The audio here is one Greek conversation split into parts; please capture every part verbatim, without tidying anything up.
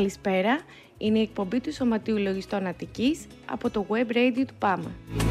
Καλησπέρα, είναι η εκπομπή του Σωματείου Λογιστών Αττικής από το Web Radio του ΠΑΜΑ.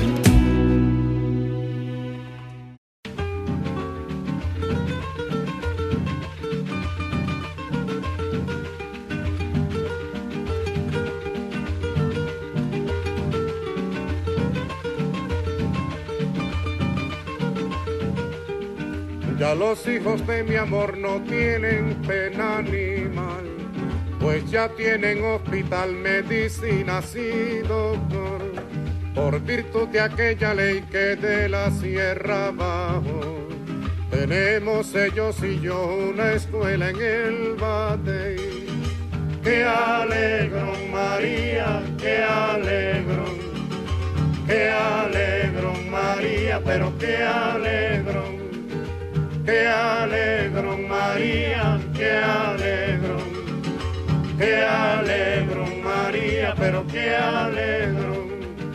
Ya los hijos de mi amor no tienen pena animal, pues ya tienen hospital, medicinas y doctor, por virtud de aquella ley que de la sierra abajo tenemos ellos y yo una escuela en el Batey. ¡Qué alegrón, María, qué alegrón! ¡Qué alegrón, María, pero qué alegrón! ¡Qué alegrón, María, qué alegrón! ¡Qué alegrón, María, pero qué alegrón!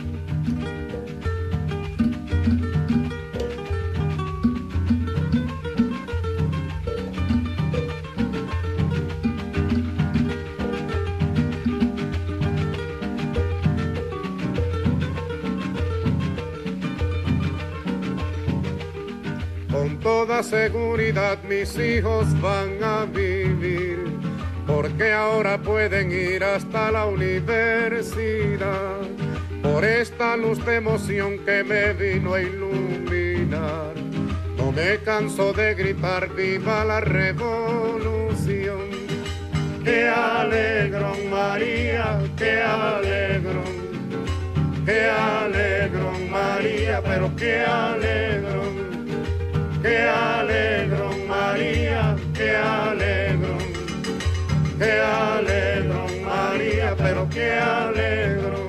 Con toda seguridad mis hijos van a vivir, porque ahora pueden ir hasta la universidad, por esta luz de emoción que me vino a iluminar. No me canso de gritar viva la revolución. ¡Qué alegrón, María, qué alegrón! ¡Qué alegrón, María, pero qué alegrón! ¡Qué alegrón, María, qué alegrón! ¡Qué alegrón, María, pero qué alegrón!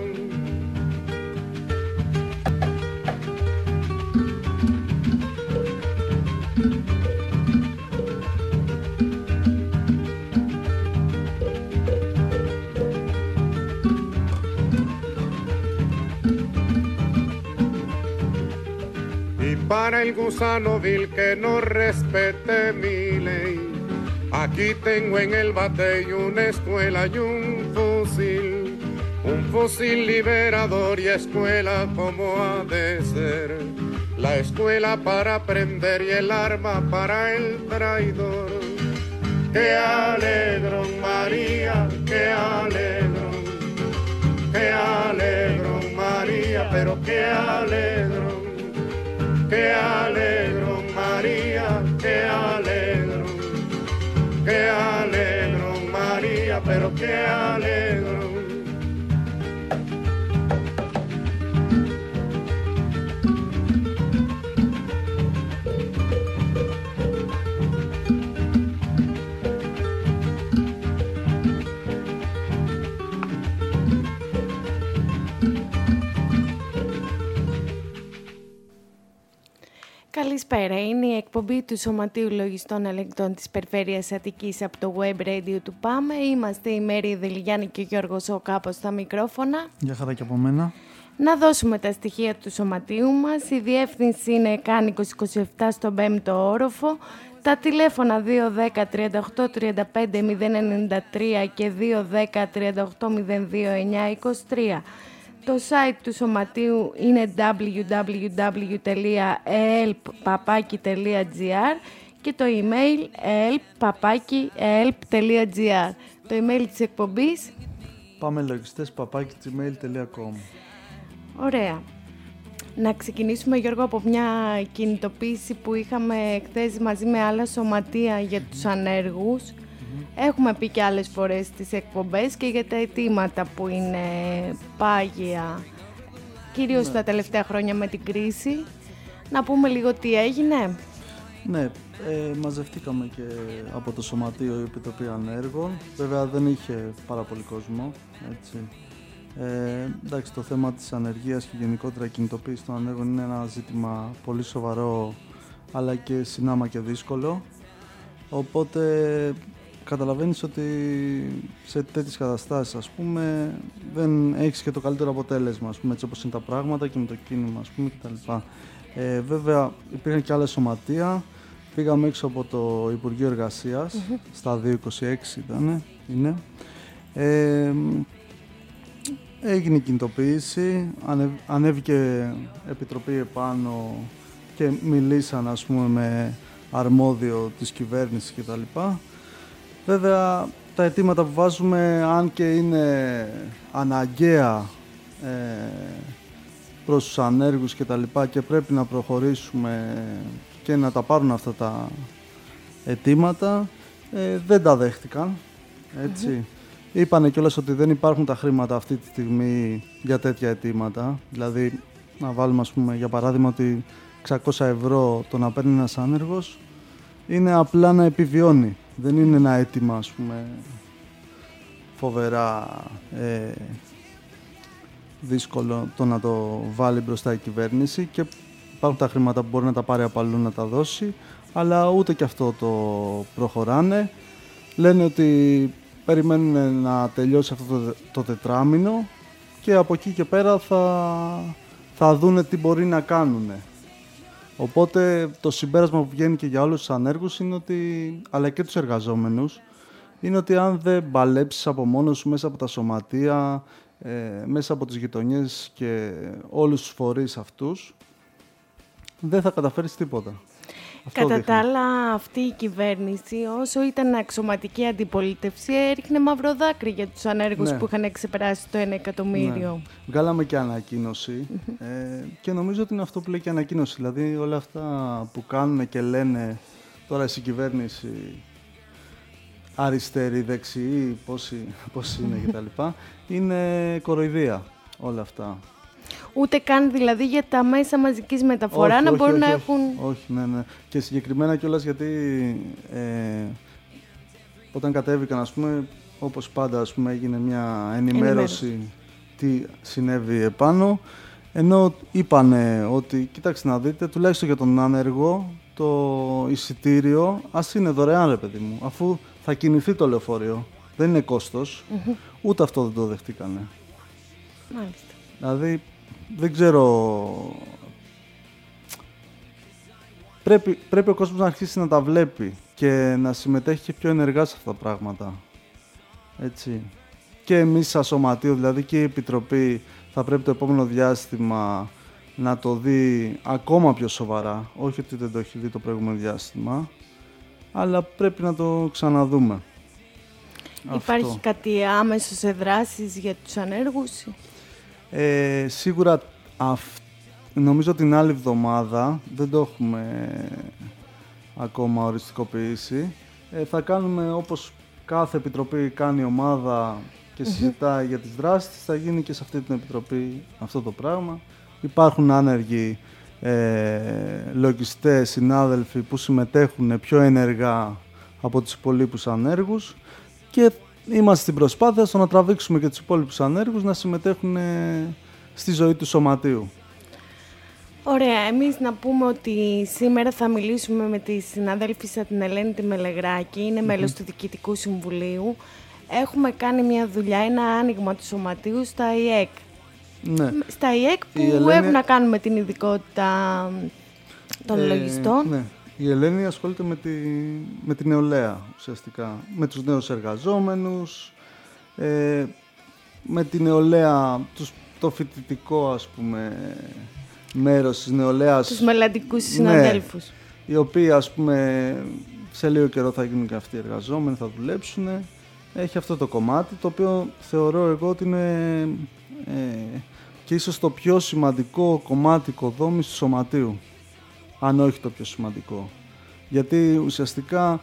Para el gusano vil que no respete mi ley, aquí tengo en el Batey una escuela y un fusil, un fusil liberador y escuela como ha de ser, la escuela para aprender y el arma para el traidor. ¡Qué alegrón, María, qué alegrón! ¡Qué alegrón, María, pero qué alegrón! ¡Qué alegrón, María, qué alegrón! ¡Qué alegrón, María, pero qué alegrón! Καλησπέρα, είναι η εκπομπή του Σωματείου Λογιστών Ελεγκτών της Περιφέρειας Αττικής από το Web Radio του ΠΑΜΕ. Είμαστε η Μέρη Δελιγιάννη και ο Γιώργος ο Κάπος στα μικρόφωνα. Γεια χαρά και από μένα. Να δώσουμε τα στοιχεία του σωματείου μας. Η διεύθυνση είναι Κάνικος είκοσι επτά στον πέμπτο όροφο. Τα τηλέφωνα δύο ένα μηδέν τριάντα οκτώ τριάντα πέντε μηδέν ενενήντα τρία και δύο ένα μηδέν τριάντα οκτώ μηδέν δύο εννιά είκοσι τρία. Το site του σωματείου είναι double-u double-u double-u τελεία e l p παπάκι τελεία g r και το email e l p παπάκι e l p τελεία g r. Το email της εκπομπής πάμε λογιστές παπάκι gmail τελεία com. Ωραία. Να ξεκινήσουμε, Γιώργο, από μια κινητοποίηση που είχαμε χθες μαζί με άλλα σωματεία για τους ανέργους. Mm-hmm. Έχουμε πει και άλλες φορές στις εκπομπές και για τα αιτήματα που είναι πάγια, κυρίως ναι. τα τελευταία χρόνια με την κρίση. Να πούμε λίγο τι έγινε. Ναι, ε, μαζευτήκαμε και από το Σωματείο Επιτροπή Ανέργων. Βέβαια δεν είχε πάρα πολύ κόσμο, έτσι. Ε, εντάξει, το θέμα της ανεργίας και γενικότερα κινητοποίηση των ανέργων είναι ένα ζήτημα πολύ σοβαρό, αλλά και συνάμα και δύσκολο. Οπότε καταλαβαίνεις ότι σε τέτοιες καταστάσεις, ας πούμε, δεν έχεις και το καλύτερο αποτέλεσμα, ας πούμε, έτσι όπως είναι τα πράγματα και με το κίνημα, ας πούμε, κτλ. Ε, βέβαια, υπήρχαν και άλλα σωματεία. Πήγαμε έξω από το Υπουργείο Εργασίας, mm-hmm. στα δύο είκοσι έξι ήταν, είναι. Ε, έγινε κινητοποίηση, ανε, ανέβηκε επιτροπή επάνω και μιλήσαν, ας πούμε, με αρμόδιο της κυβέρνησης κτλ. Βέβαια, τα αιτήματα που βάζουμε, αν και είναι αναγκαία ε, προς τους ανέργους και τα λοιπά και πρέπει να προχωρήσουμε και να τα πάρουν αυτά τα αιτήματα, ε, δεν τα δέχτηκαν, έτσι. Mm-hmm. Είπανε κιόλας ότι δεν υπάρχουν τα χρήματα αυτή τη στιγμή για τέτοια αιτήματα. Δηλαδή, να βάλουμε, ας πούμε, για παράδειγμα, ότι εξακόσια ευρώ το να παίρνει ένας άνεργος είναι απλά να επιβιώνει. Δεν είναι ένα αίτημα, ας πούμε, φοβερά ε, δύσκολο το να το βάλει μπροστά η κυβέρνηση, και υπάρχουν τα χρήματα που μπορεί να τα πάρει από αλλού να τα δώσει, αλλά ούτε και αυτό το προχωράνε. Λένε ότι περιμένουν να τελειώσει αυτό το, το τετράμινο και από εκεί και πέρα θα, θα δούνε τι μπορεί να κάνουν. Οπότε το συμπέρασμα που βγαίνει και για όλους τους ανέργους είναι ότι, αλλά και τους εργαζόμενους, είναι ότι αν δεν παλέψεις από μόνος σου μέσα από τα σωματεία, ε, μέσα από τις γειτονιές και όλους τους φορείς αυτούς, δεν θα καταφέρεις τίποτα. Αυτό Κατά δείχνει. τα άλλα, αυτή η κυβέρνηση, όσο ήταν αξιωματική αντιπολίτευση, έριχνε μαύρο δάκρυ για τους ανέργους, ναι, που είχαν ξεπεράσει το ένα εκατομμύριο. Ναι. Βγάλαμε και ανακοίνωση mm-hmm. ε, και νομίζω ότι είναι αυτό που λέει και ανακοίνωση. Δηλαδή όλα αυτά που κάνουν και λένε τώρα η κυβέρνηση, αριστερή, δεξιή, πόσοι, πόσοι είναι κτλ. Είναι κοροϊδία όλα αυτά. Ούτε καν δηλαδή για τα μέσα μαζικής μεταφορά όχι, να όχι, μπορούν όχι, να όχι, έχουν... Όχι, ναι, ναι. Και συγκεκριμένα κιόλας γιατί ε, όταν κατέβηκαν, ας πούμε, όπως πάντα, ας πούμε, έγινε μια ενημέρωση, ενημέρωση τι συνέβη επάνω, ενώ είπανε ότι, κοιτάξτε να δείτε, τουλάχιστον για τον άνεργο, το εισιτήριο ας είναι δωρεάν, ρε παιδί μου, αφού θα κινηθεί το λεωφορείο. Δεν είναι κόστος, mm-hmm. ούτε αυτό δεν το δεχτήκανε. Μάλιστα. Δηλαδή, δεν ξέρω... Πρέπει, πρέπει ο κόσμος να αρχίσει να τα βλέπει και να συμμετέχει και πιο ενεργά σε αυτά τα πράγματα. Έτσι. Και εμείς σαν σωματείο, δηλαδή και η Επιτροπή, θα πρέπει το επόμενο διάστημα να το δει ακόμα πιο σοβαρά. Όχι ότι δεν το έχει δει το προηγούμενο διάστημα, αλλά πρέπει να το ξαναδούμε. Υπάρχει αυτό. Κάτι άμεσο σε δράσεις για τους ανέργους? Ε, σίγουρα αυ... νομίζω την άλλη εβδομάδα, δεν το έχουμε ακόμα οριστικοποιήσει, ε, θα κάνουμε όπως κάθε επιτροπή κάνει ομάδα και συζητάει mm-hmm. για τις δράσεις, θα γίνει και σε αυτή την επιτροπή αυτό το πράγμα. Υπάρχουν άνεργοι ε, λογιστές, συνάδελφοι που συμμετέχουν πιο ενεργά από τους υπολείπους ανέργους και είμαστε στην προσπάθεια στο να τραβήξουμε και τους υπόλοιπους ανέργους να συμμετέχουν στη ζωή του σωματείου. Ωραία. Εμείς να πούμε ότι σήμερα θα μιλήσουμε με τη συναδέλφισσα την Ελένη τη Μελεγράκη, είναι mm-hmm. μέλος του Διοικητικού Συμβουλίου. Έχουμε κάνει μια δουλειά, ένα άνοιγμα του σωματείου στα ι ι κ. Ναι. Στα ι ι κ που Ελένη... έχουν να κάνουν με την ειδικότητα των ε, λογιστών. Ναι. Η Ελένη ασχολείται με τη, με τη νεολαία, ουσιαστικά, με τους νέους εργαζόμενους, ε, με τη νεολαία, τους, το φοιτητικό, ας πούμε, μέρος της νεολαίας. Τους μελλοντικούς συναδέλφους. Ναι, οι οποίοι, ας πούμε, σε λίγο καιρό θα γίνουν και αυτοί οι εργαζόμενοι, θα δουλέψουν. Έχει αυτό το κομμάτι, το οποίο θεωρώ εγώ ότι είναι ε, και ίσως το πιο σημαντικό κομμάτι οικοδόμησης του σωματείου. Αν όχι το πιο σημαντικό. Γιατί ουσιαστικά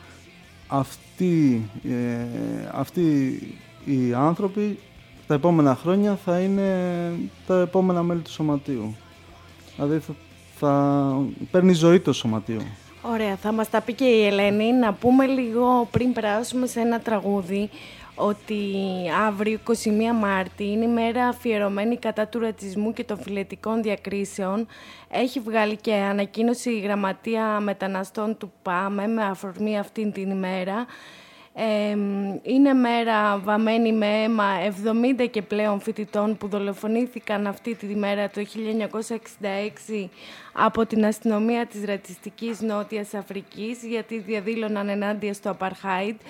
αυτοί, ε, αυτοί οι άνθρωποι τα επόμενα χρόνια θα είναι τα επόμενα μέλη του σωματείου. Δηλαδή θα, θα παίρνει ζωή το σωματείο. Ωραία, θα μας τα πει και η Ελένη. Να πούμε λίγο πριν περάσουμε σε ένα τραγούδι ότι αύριο εικοστή πρώτη Μάρτη είναι η μέρα αφιερωμένη κατά του ρατσισμού και των φιλετικών διακρίσεων. Έχει βγάλει και ανακοίνωση η Γραμματεία Μεταναστών του ΠΑΜΕ με αφορμή αυτήν την ημέρα. Ε, είναι μέρα βαμμένη με αίμα εβδομήντα και πλέον φοιτητών που δολοφονήθηκαν αυτή τη μέρα το χίλια εννιακόσια εξήντα έξι από την αστυνομία της ρατσιστικής Νότιας Αφρικής γιατί διαδήλωναν ενάντια στο Απαρχάιντ.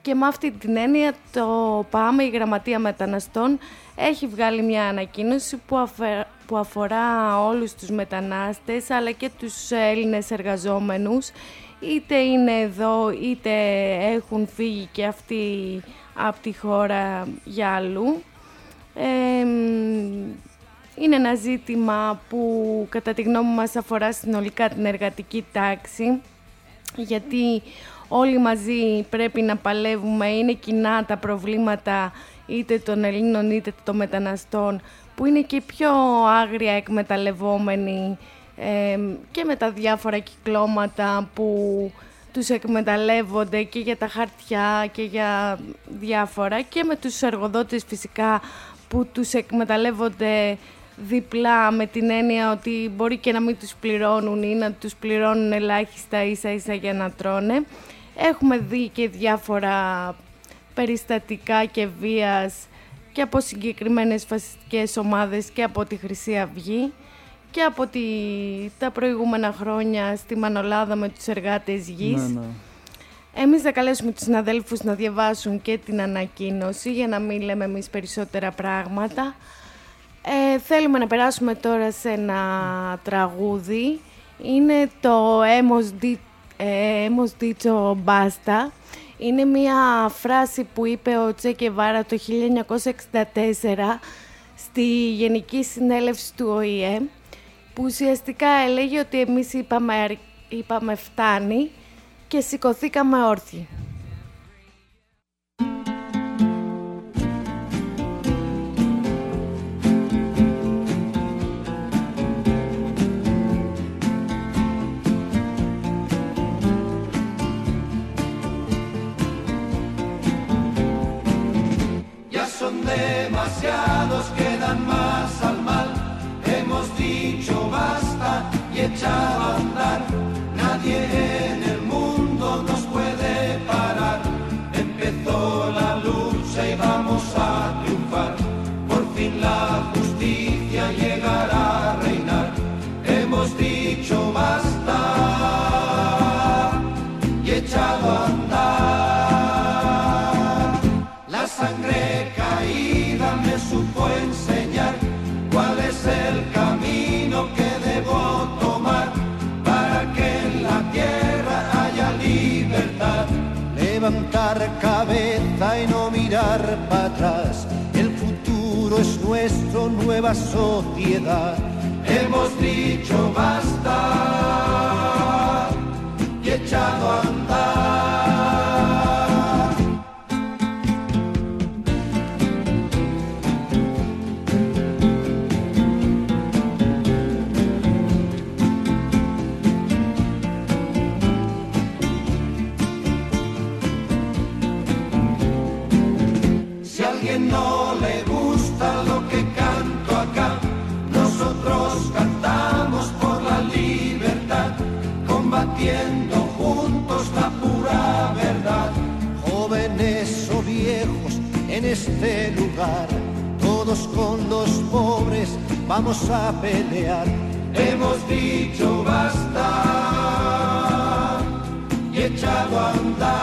Και με αυτή την έννοια το ΠΑΜΕ, η Γραμματεία Μεταναστών, έχει βγάλει μια ανακοίνωση που, αφε... που αφορά όλους τους μετανάστες αλλά και τους Έλληνες εργαζόμενους, είτε είναι εδώ είτε έχουν φύγει και αυτοί από τη χώρα για αλλού. Ε, είναι ένα ζήτημα που κατά τη γνώμη μας αφορά συνολικά την εργατική τάξη, γιατί όλοι μαζί πρέπει να παλεύουμε, είναι κοινά τα προβλήματα είτε των Ελλήνων είτε των μεταναστών, που είναι και πιο άγρια εκμεταλλευόμενοι ε, και με τα διάφορα κυκλώματα που τους εκμεταλλεύονται και για τα χαρτιά και για διάφορα, και με τους εργοδότες φυσικά που τους εκμεταλλεύονται διπλά, με την έννοια ότι μπορεί και να μην τους πληρώνουν ή να τους πληρώνουν ελάχιστα ίσα ίσα για να τρώνε. Έχουμε δει και διάφορα περιστατικά και βίας και από συγκεκριμένες φασιστικές ομάδες και από τη Χρυσή Αυγή και από τη, τα προηγούμενα χρόνια στη Μανολάδα με τους εργάτες γης. Ναι, ναι. Εμείς θα καλέσουμε τους συναδέλφους να διαβάσουν και την ανακοίνωση για να μην λέμε εμείς περισσότερα πράγματα. Ε, θέλουμε να περάσουμε τώρα σε ένα τραγούδι. Είναι το «Hemos dicho basta». Είναι μια φράση που είπε ο Τσε Γκεβάρα το χίλια εννιακόσια εξήντα τέσσερα στη Γενική Συνέλευση του Ο Η Ε, που ουσιαστικά έλεγε ότι εμείς είπαμε, είπαμε φτάνει και σηκωθήκαμε όρθιοι. Son demasiados, quedan más al mal. Hemos dicho basta y echado a andar. Nadie en el mundo nos puede parar. Empezó la lucha y vamos a triunfar. Por fin la justicia llegará a reinar. Hemos dicho basta y echado a andar. La sangre me supo enseñar cuál es el camino que debo tomar para que en la tierra haya libertad. Levantar cabeza y no mirar para atrás. El futuro es nuestro, nueva sociedad. Hemos dicho basta y echado a andar. No le gusta lo que canto acá. Nosotros cantamos por la libertad, combatiendo juntos la pura verdad. Jóvenes o viejos en este lugar, todos con los pobres vamos a pelear. Hemos dicho basta y echado a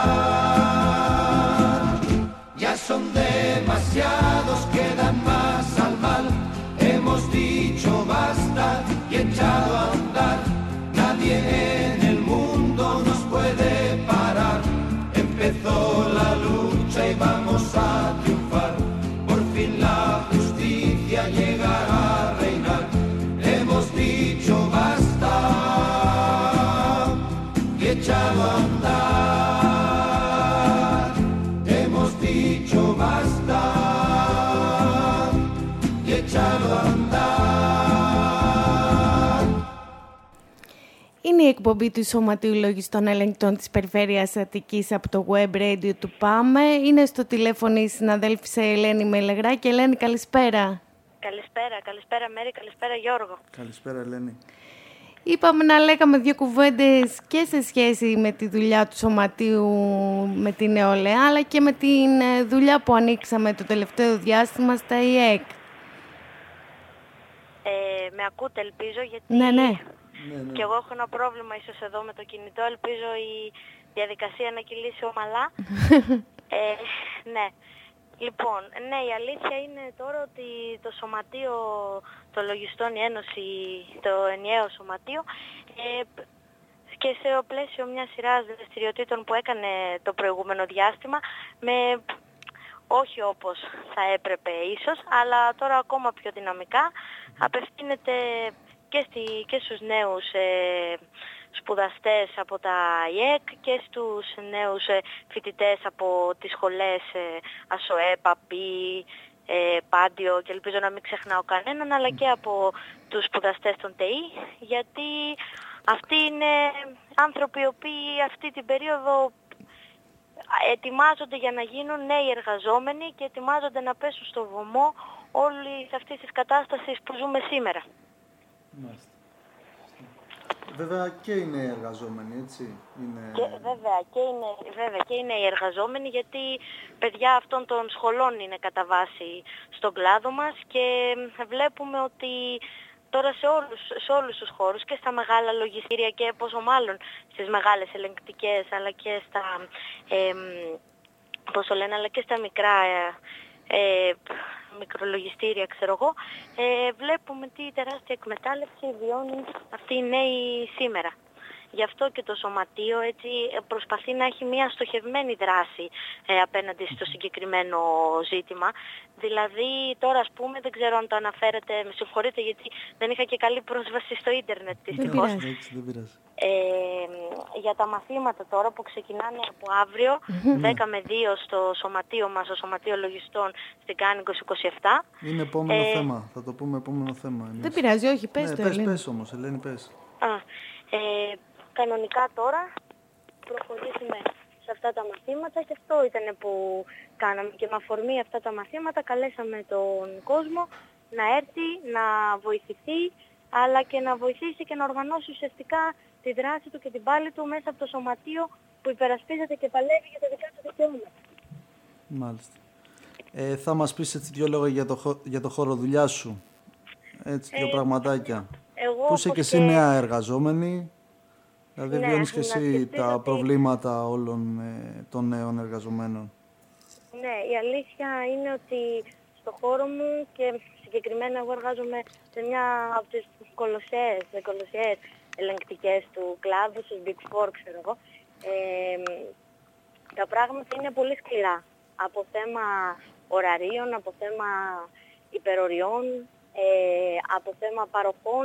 andar. Ya son demasiados, quedan más al mal. Hemos dicho basta y echado a andar. Nadie en el mundo nos puede parar. Empezó la lucha y vamos a triunfar. Por fin la justicia llegará a reinar. Hemos dicho basta y echado a andar. Hemos dicho basta y echado a andar. Είναι η εκπομπή του Σωματείου Λογιστών Ελεγκτών της Περιφέρειας Αττικής από το Web Radio του ΠΑΜΕ. Είναι στο τηλέφωνο η συναδέλφισσα Ελένη Μελεγράκη. Ελένη, καλησπέρα. Καλησπέρα, καλησπέρα Μέρη, καλησπέρα Γιώργο. Καλησπέρα Ελένη. Είπαμε να λέγαμε δύο κουβέντες και σε σχέση με τη δουλειά του Σωματείου με την νεολαία, αλλά και με τη δουλειά που ανοίξαμε το τελευταίο διάστημα στα ι ε κ. Ε, με ακούτε, ελπίζω, γιατί ναι, ναι. και εγώ έχω ένα πρόβλημα ίσως εδώ με το κινητό. Ελπίζω η διαδικασία να κυλήσει ομαλά. Ε, ναι. Λοιπόν, ναι, η αλήθεια είναι τώρα ότι το Σωματείο των Λογιστών, η Ένωση, το ενιαίο Σωματείο, ε, και σε πλαίσιο μια σειράς δραστηριοτήτων που έκανε το προηγούμενο διάστημα, με όχι όπως θα έπρεπε ίσως, αλλά τώρα ακόμα πιο δυναμικά, απευθύνεται και, στη, και στους νέους ε, σπουδαστές από τα ΙΕΚ και στους νέους ε, φοιτητές από τις σχολές ε, ΑΣΟΕ, ΠΑΠΗ, ε, Πάντιο, και ελπίζω να μην ξεχνάω κανέναν, αλλά και από τους σπουδαστές των ΤΕΙ, γιατί αυτοί είναι άνθρωποι οι οποίοι αυτή την περίοδο ετοιμάζονται για να γίνουν νέοι εργαζόμενοι και ετοιμάζονται να πέσουν στο βωμό όλη αυτή τη κατάσταση που ζούμε σήμερα. Μάλιστα. Βέβαια και οι νέοι εργαζόμενοι, έτσι. Είναι... Και, βέβαια, και είναι, βέβαια και είναι οι εργαζόμενοι, γιατί παιδιά αυτών των σχολών είναι κατά βάση στον κλάδο μας και βλέπουμε ότι τώρα σε όλους, σε όλους τους χώρους και στα μεγάλα λογιστήρια και πόσο μάλλον στις μεγάλες ελεγκτικές, αλλά και στα, ε, πώς το λένε, αλλά και στα μικρά ε, μικρολογιστήρια, ξέρω εγώ, ε, βλέπουμε τι τεράστια εκμετάλλευση βιώνουν αυτοί οι νέοι σήμερα. Γι' αυτό και το Σωματείο έτσι προσπαθεί να έχει μια στοχευμένη δράση ε, απέναντι στο συγκεκριμένο ζήτημα. Δηλαδή τώρα ας πούμε, δεν ξέρω αν το αναφέρετε, με συγχωρείτε γιατί δεν είχα και καλή πρόσβαση στο ίντερνετ δυστυχώς. Δεν πειράζει. Ε, για τα μαθήματα τώρα που ξεκινάνε από αύριο, mm-hmm. δέκα με δύο στο Σωματείο μας, στο Σωματείο Λογιστών στην Κάνικος είκοσι επτά. Είναι επόμενο ε, θέμα, θα το πούμε επόμενο θέμα. Εμείς. Δεν πειράζει, όχι, πες ναι, το πες, Ελένη. πες όμως, Ελένη, πες. Α, ε, κανονικά τώρα προχωρήσουμε σε αυτά τα μαθήματα και αυτό ήταν που κάναμε και με αφορμή αυτά τα μαθήματα καλέσαμε τον κόσμο να έρθει, να βοηθηθεί, αλλά και να βοηθήσει και να οργανώσει ουσιαστικά τη δράση του και την πάλη του μέσα από το Σωματείο που υπερασπίζεται και παλεύει για τα δικά του δικαιώματα. Μάλιστα. Ε, θα μας πεις έτσι δύο λόγια για το, για το χώρο δουλειά σου. Έτσι, δύο ε, πραγματάκια. Εγώ, που είσαι και εσύ νέα εργαζόμενη. Δηλαδή ναι, βιώνεις και εσύ τα ότι... προβλήματα όλων ε, των νέων εργαζομένων. Ναι, η αλήθεια είναι ότι στο χώρο μου και συγκεκριμένα εγώ εργάζομαι σε μια από τις κολοσσιαίες, κολοσσιαίες ελεγκτικές του κλάδου, στους Big Four, ξέρω εγώ. Ε, τα πράγματα είναι πολύ σκληρά. Από θέμα ωραρίων, από θέμα υπεροριών, ε, από θέμα παροχών.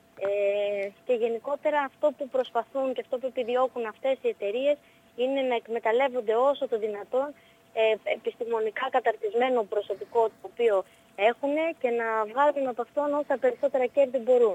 Ε, και γενικότερα αυτό που προσπαθούν και αυτό που επιδιώκουν αυτές οι εταιρείες είναι να εκμεταλλεύονται όσο το δυνατόν ε, επιστημονικά καταρτισμένο προσωπικό το οποίο έχουν και να βγάλουν από αυτόν όσα περισσότερα κέρδη μπορούν.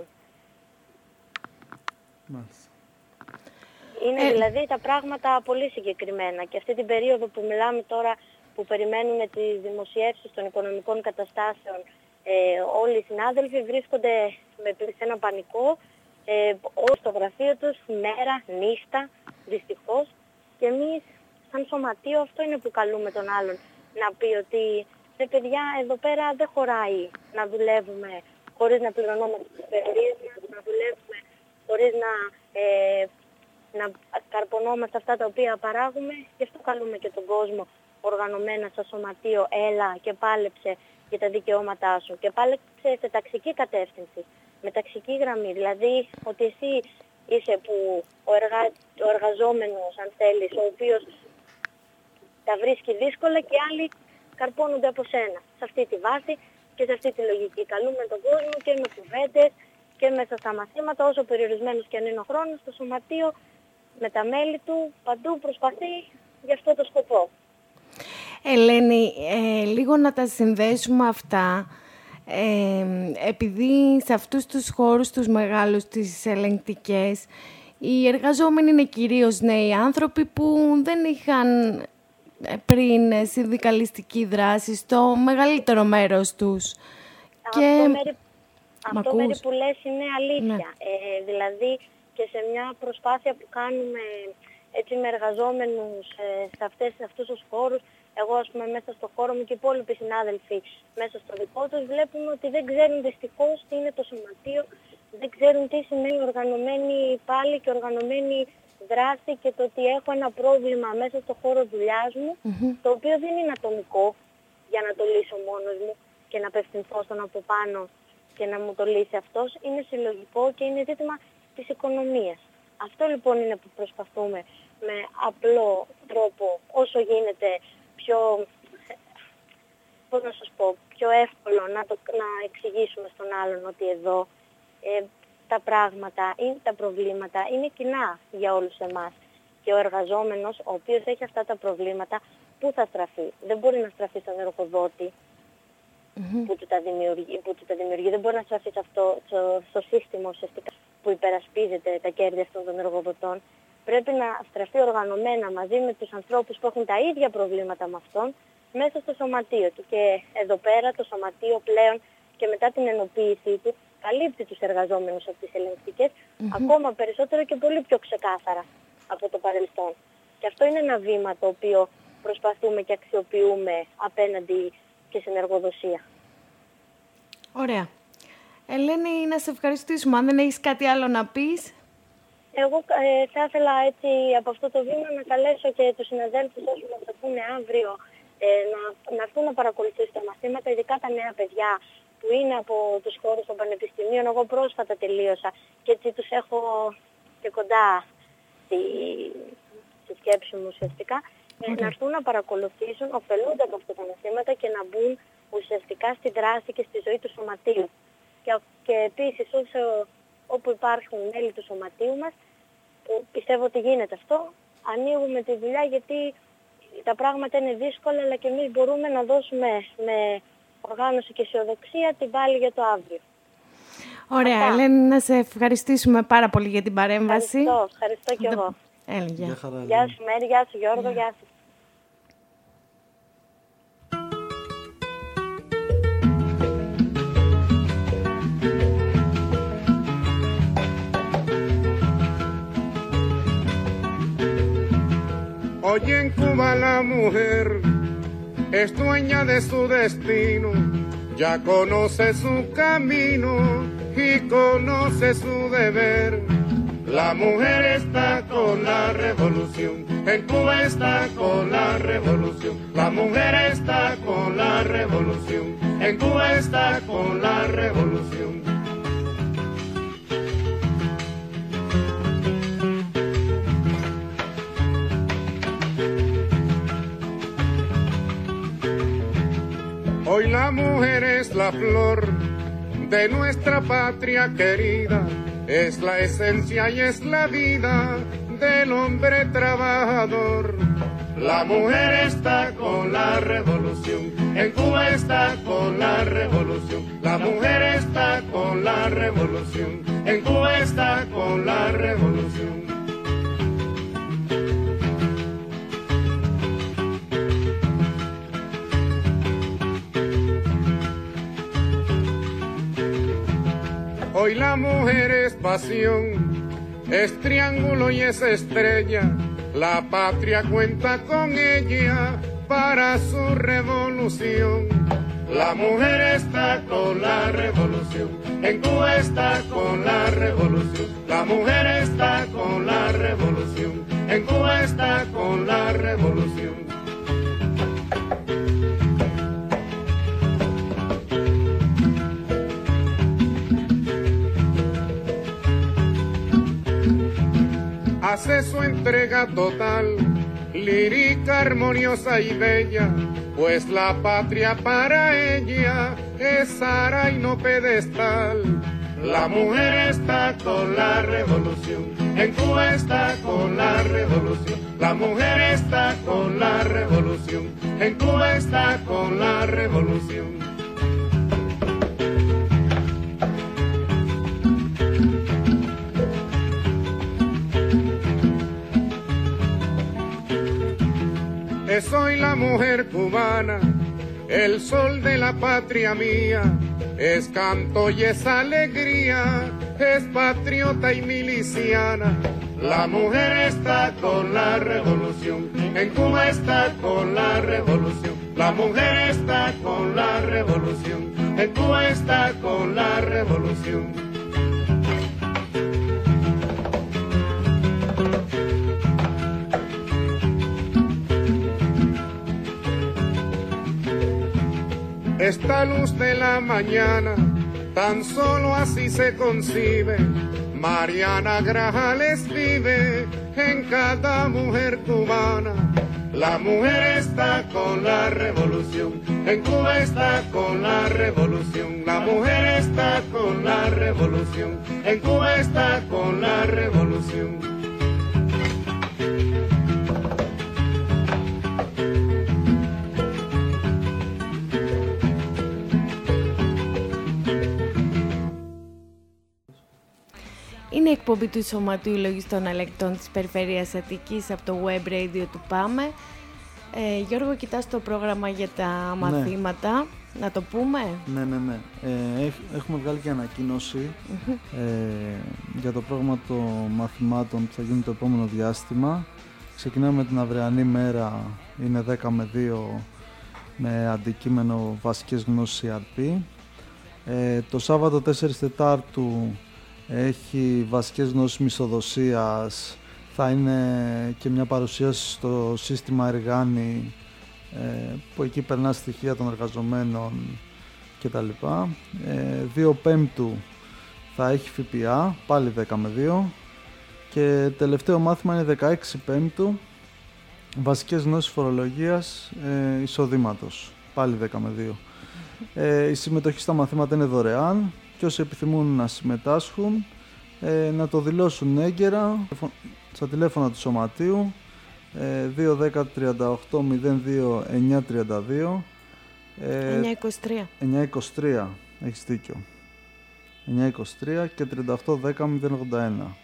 Μάλιστα. Είναι ε... δηλαδή τα πράγματα πολύ συγκεκριμένα και αυτή την περίοδο που μιλάμε τώρα που περιμένουμε τις δημοσιεύσεις των οικονομικών καταστάσεων, Ε, όλοι οι συνάδελφοι βρίσκονται με ένα πανικό ε, ως στο γραφείο τους μέρα, νύχτα, δυστυχώς, και εμείς σαν σωματείο αυτό είναι που καλούμε τον άλλον να πει ότι ρε παιδιά εδώ πέρα δεν χωράει να δουλεύουμε χωρίς να πληρωνόμαστε τις περιορίες μας, να δουλεύουμε χωρίς να, ε, να καρπονόμαστε αυτά τα οποία παράγουμε, και αυτό καλούμε και τον κόσμο οργανωμένα στο σωματείο, έλα και πάλεψε για τα δικαιώματά σου και πάλεψε σε ταξική κατεύθυνση, με ταξική γραμμή, δηλαδή ότι εσύ είσαι που ο, εργα... ο εργαζόμενος, αν θέλεις, ο οποίος τα βρίσκει δύσκολα και άλλοι καρπώνονται από σένα. Σε αυτή τη βάση και σε αυτή τη λογική καλούμε τον κόσμο και με κουβέντες και μέσα στα μαθήματα, όσο περιορισμένος και αν είναι ο χρόνος, το σωματείο με τα μέλη του παντού προσπαθεί για αυτό το σκοπό. Ελένη, ε, λίγο να τα συνδέσουμε αυτά, ε, επειδή σε αυτούς τους χώρους τους μεγάλους, τις ελεγκτικές, οι εργαζόμενοι είναι κυρίως νέοι άνθρωποι που δεν είχαν πριν συνδικαλιστική δράση στο μεγαλύτερο μέρος τους. Αυτό, και... μέρη, αυτό μέρη που λες είναι αλήθεια. Ναι. Ε, δηλαδή και σε μια προσπάθεια που κάνουμε έτσι με εργαζόμενους ε, σε, αυτές, σε αυτούς τους χώρους, εγώ ας πούμε μέσα στο χώρο μου και οι υπόλοιποι συνάδελφοι μέσα στο δικό τους, βλέπουμε ότι δεν ξέρουν δυστυχώς τι είναι το σωματείο, δεν ξέρουν τι σημαίνει οργανωμένη πάλι και οργανωμένη δράση και το ότι έχω ένα πρόβλημα μέσα στο χώρο δουλειάς μου, mm-hmm. το οποίο δεν είναι ατομικό για να το λύσω μόνος μου και να απευθυνθώ στον από πάνω και να μου το λύσει αυτός, είναι συλλογικό και είναι ζήτημα της οικονομίας. Αυτό λοιπόν είναι που προσπαθούμε με απλό τρόπο, όσο γίνεται πιο, πώς να σας πω, πιο εύκολο να, το, να εξηγήσουμε στον άλλον ότι εδώ ε, τα πράγματα ή τα προβλήματα είναι κοινά για όλους εμάς. Και ο εργαζόμενος, ο οποίος έχει αυτά τα προβλήματα, πού θα στραφεί? Δεν μπορεί να στραφεί στον εργοδότη mm-hmm. που, του τα δημιουργεί, που του τα δημιουργεί. Δεν μπορεί να στραφεί σε αυτό, στο, στο σύστημα ουσιαστικά που υπερασπίζεται τα κέρδη αυτών των εργοδοτών. Πρέπει να στραφεί οργανωμένα μαζί με τους ανθρώπους που έχουν τα ίδια προβλήματα με αυτόν μέσα στο σωματείο του. Και εδώ πέρα το σωματείο πλέον και μετά την ενοποίησή του καλύπτει τους εργαζόμενους από τις ελεγκτικές mm-hmm. ακόμα περισσότερο και πολύ πιο ξεκάθαρα από το παρελθόν. Και αυτό είναι ένα βήμα το οποίο προσπαθούμε και αξιοποιούμε απέναντι και στην εργοδοσία. Ωραία. Ελένη, να σε ευχαριστήσουμε. Αν δεν έχεις κάτι άλλο να πεις. Εγώ ε, θα ήθελα έτσι από αυτό το βήμα να καλέσω και τους συναδέλφους όσοι μας ακούνε αύριο ε, να, να έρθουν να παρακολουθήσουν τα μαθήματα, ειδικά τα νέα παιδιά που είναι από τους χώρους των πανεπιστημίων. Εγώ πρόσφατα τελείωσα και έτσι τους έχω και κοντά στη, στη σκέψη μου ουσιαστικά. Okay. Να έρθουν να παρακολουθήσουν, ωφελούνται από αυτά τα μαθήματα και να μπουν ουσιαστικά στη δράση και στη ζωή του σωματείου. Και, και επίσης όσο, όπου υπάρχουν μέλη του σωματείου μας, που πιστεύω ότι γίνεται αυτό, ανοίγουμε τη δουλειά γιατί τα πράγματα είναι δύσκολα, αλλά και εμείς μπορούμε να δώσουμε με οργάνωση και αισιοδοξία την πάλη για το αύριο. Ωραία, Αυτά. Ελένη, να σε ευχαριστήσουμε πάρα πολύ για την παρέμβαση. Ευχαριστώ, ευχαριστώ κι εγώ. Έλα, γεια. Γεια χαρά, γεια σου Μέρη, γεια σου Γιώργο, yeah. γεια σου. Oye, en Cuba la mujer es dueña de su destino, ya conoce su camino y conoce su deber. La mujer está con la revolución, en Cuba está con la revolución. La mujer está con la revolución, en Cuba está con la revolución. Hoy la mujer es la flor de nuestra patria querida, es la esencia y es la vida del hombre trabajador. La mujer está con la revolución, en Cuba está con la revolución. La mujer está con la revolución, en Cuba está con la revolución. Hoy la mujer es pasión, es triángulo y es estrella. La patria cuenta con ella para su revolución. La mujer está con la revolución, en Cuba está con la revolución. La mujer está con la revolución, en Cuba está con la revolución. Hace su entrega total, lírica, armoniosa y bella, pues la patria para ella es ara y no pedestal. La mujer está con la revolución, en Cuba está con la revolución. La mujer está con la revolución, en Cuba está con la revolución. Es hoy la mujer cubana, el sol de la patria mía, es canto y es alegría, es patriota y miliciana. La mujer está con la revolución, en Cuba está con la revolución. La mujer está con la revolución, en Cuba está con la revolución. esta luz de la mañana, tan solo así se concibe. Mariana Grajales vive en cada mujer cubana. La mujer está con la revolución, en Cuba está con la revolución. La mujer está con la revolución, en Cuba está con la revolución. Είναι η εκπομπή του Σωματείου Λογιστών Ελεκτών της Περιφέρειας Αττικής από το Web Radio του ΠΑΜΕ. Ε, Γιώργο, κοιτάς το πρόγραμμα για τα μαθήματα, ναι. Να το πούμε. Ναι, ναι, ναι. Ε, έχουμε βγάλει και ανακοίνωση mm-hmm. ε, για το πρόγραμμα των μαθημάτων που θα γίνει το επόμενο διάστημα. Ξεκινάμε με την αυριανή μέρα, είναι δέκα με δύο, με αντικείμενο βασικές γνώσεις σι αρ πι. Ε, το Σάββατο τέσσερις Τετάρτου έχει βασικές γνώσεις μισθοδοσίας, θα είναι και μια παρουσίαση στο σύστημα Εργάνη, ε, που εκεί περνά στοιχεία των εργαζομένων κτλ. Ε, δύο Πέμπτου θα έχει ΦΠΑ, πάλι δέκα με δύο, και τελευταίο μάθημα είναι δεκαέξι Πέμπτου, βασικές γνώσεις φορολογίας ε, εισοδήματος, πάλι δέκα με δύο. Ε, η συμμετοχή στα μαθήματα είναι δωρεάν και όσοι επιθυμούν να συμμετάσχουν ε, να το δηλώσουν έγκαιρα στα τηλέφωνα του Σωματείου ε, δύο δέκα τριάντα οκτώ μηδέν δύο εννιά τριάντα δύο ε, εννιά είκοσι τρία εννιά είκοσι τρία, έχεις δίκιο, εννιά είκοσι τρία και τριάντα οκτώ δέκα μηδέν ογδόντα ένα.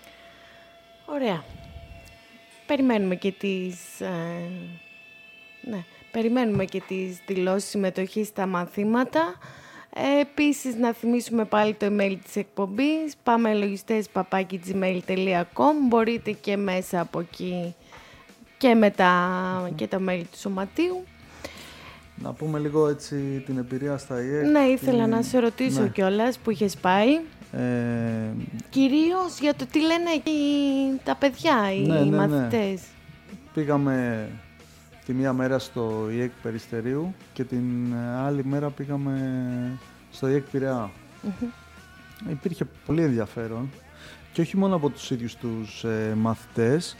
Ωραία. Περιμένουμε και τις... Ε, ναι, περιμένουμε και τις δηλώσεις συμμετοχής στα μαθήματα. Ε, επίσης, να θυμίσουμε πάλι το email της εκπομπής, παμελογιστές παπάκι τζι μέιλ τελεία κομ. Μπορείτε και μέσα από εκεί και με τα, και τα mail του Σωματείου. Να πούμε λίγο έτσι την εμπειρία στα ΙΕΚ. Ναι, ήθελα την... να σε ρωτήσω ναι. κιόλας που είχες πάει. Ε... Κυρίως για το τι λένε εκεί τα παιδιά, οι ναι, ναι, μαθητές. Ναι. Πήγαμε τη μία μέρα στο ΙΕΚ Περιστερίου και την άλλη μέρα πήγαμε στο ΙΕΚ Πειραιά. Mm-hmm. Υπήρχε πολύ ενδιαφέρον και όχι μόνο από τους ίδιους τους ε, μαθητές,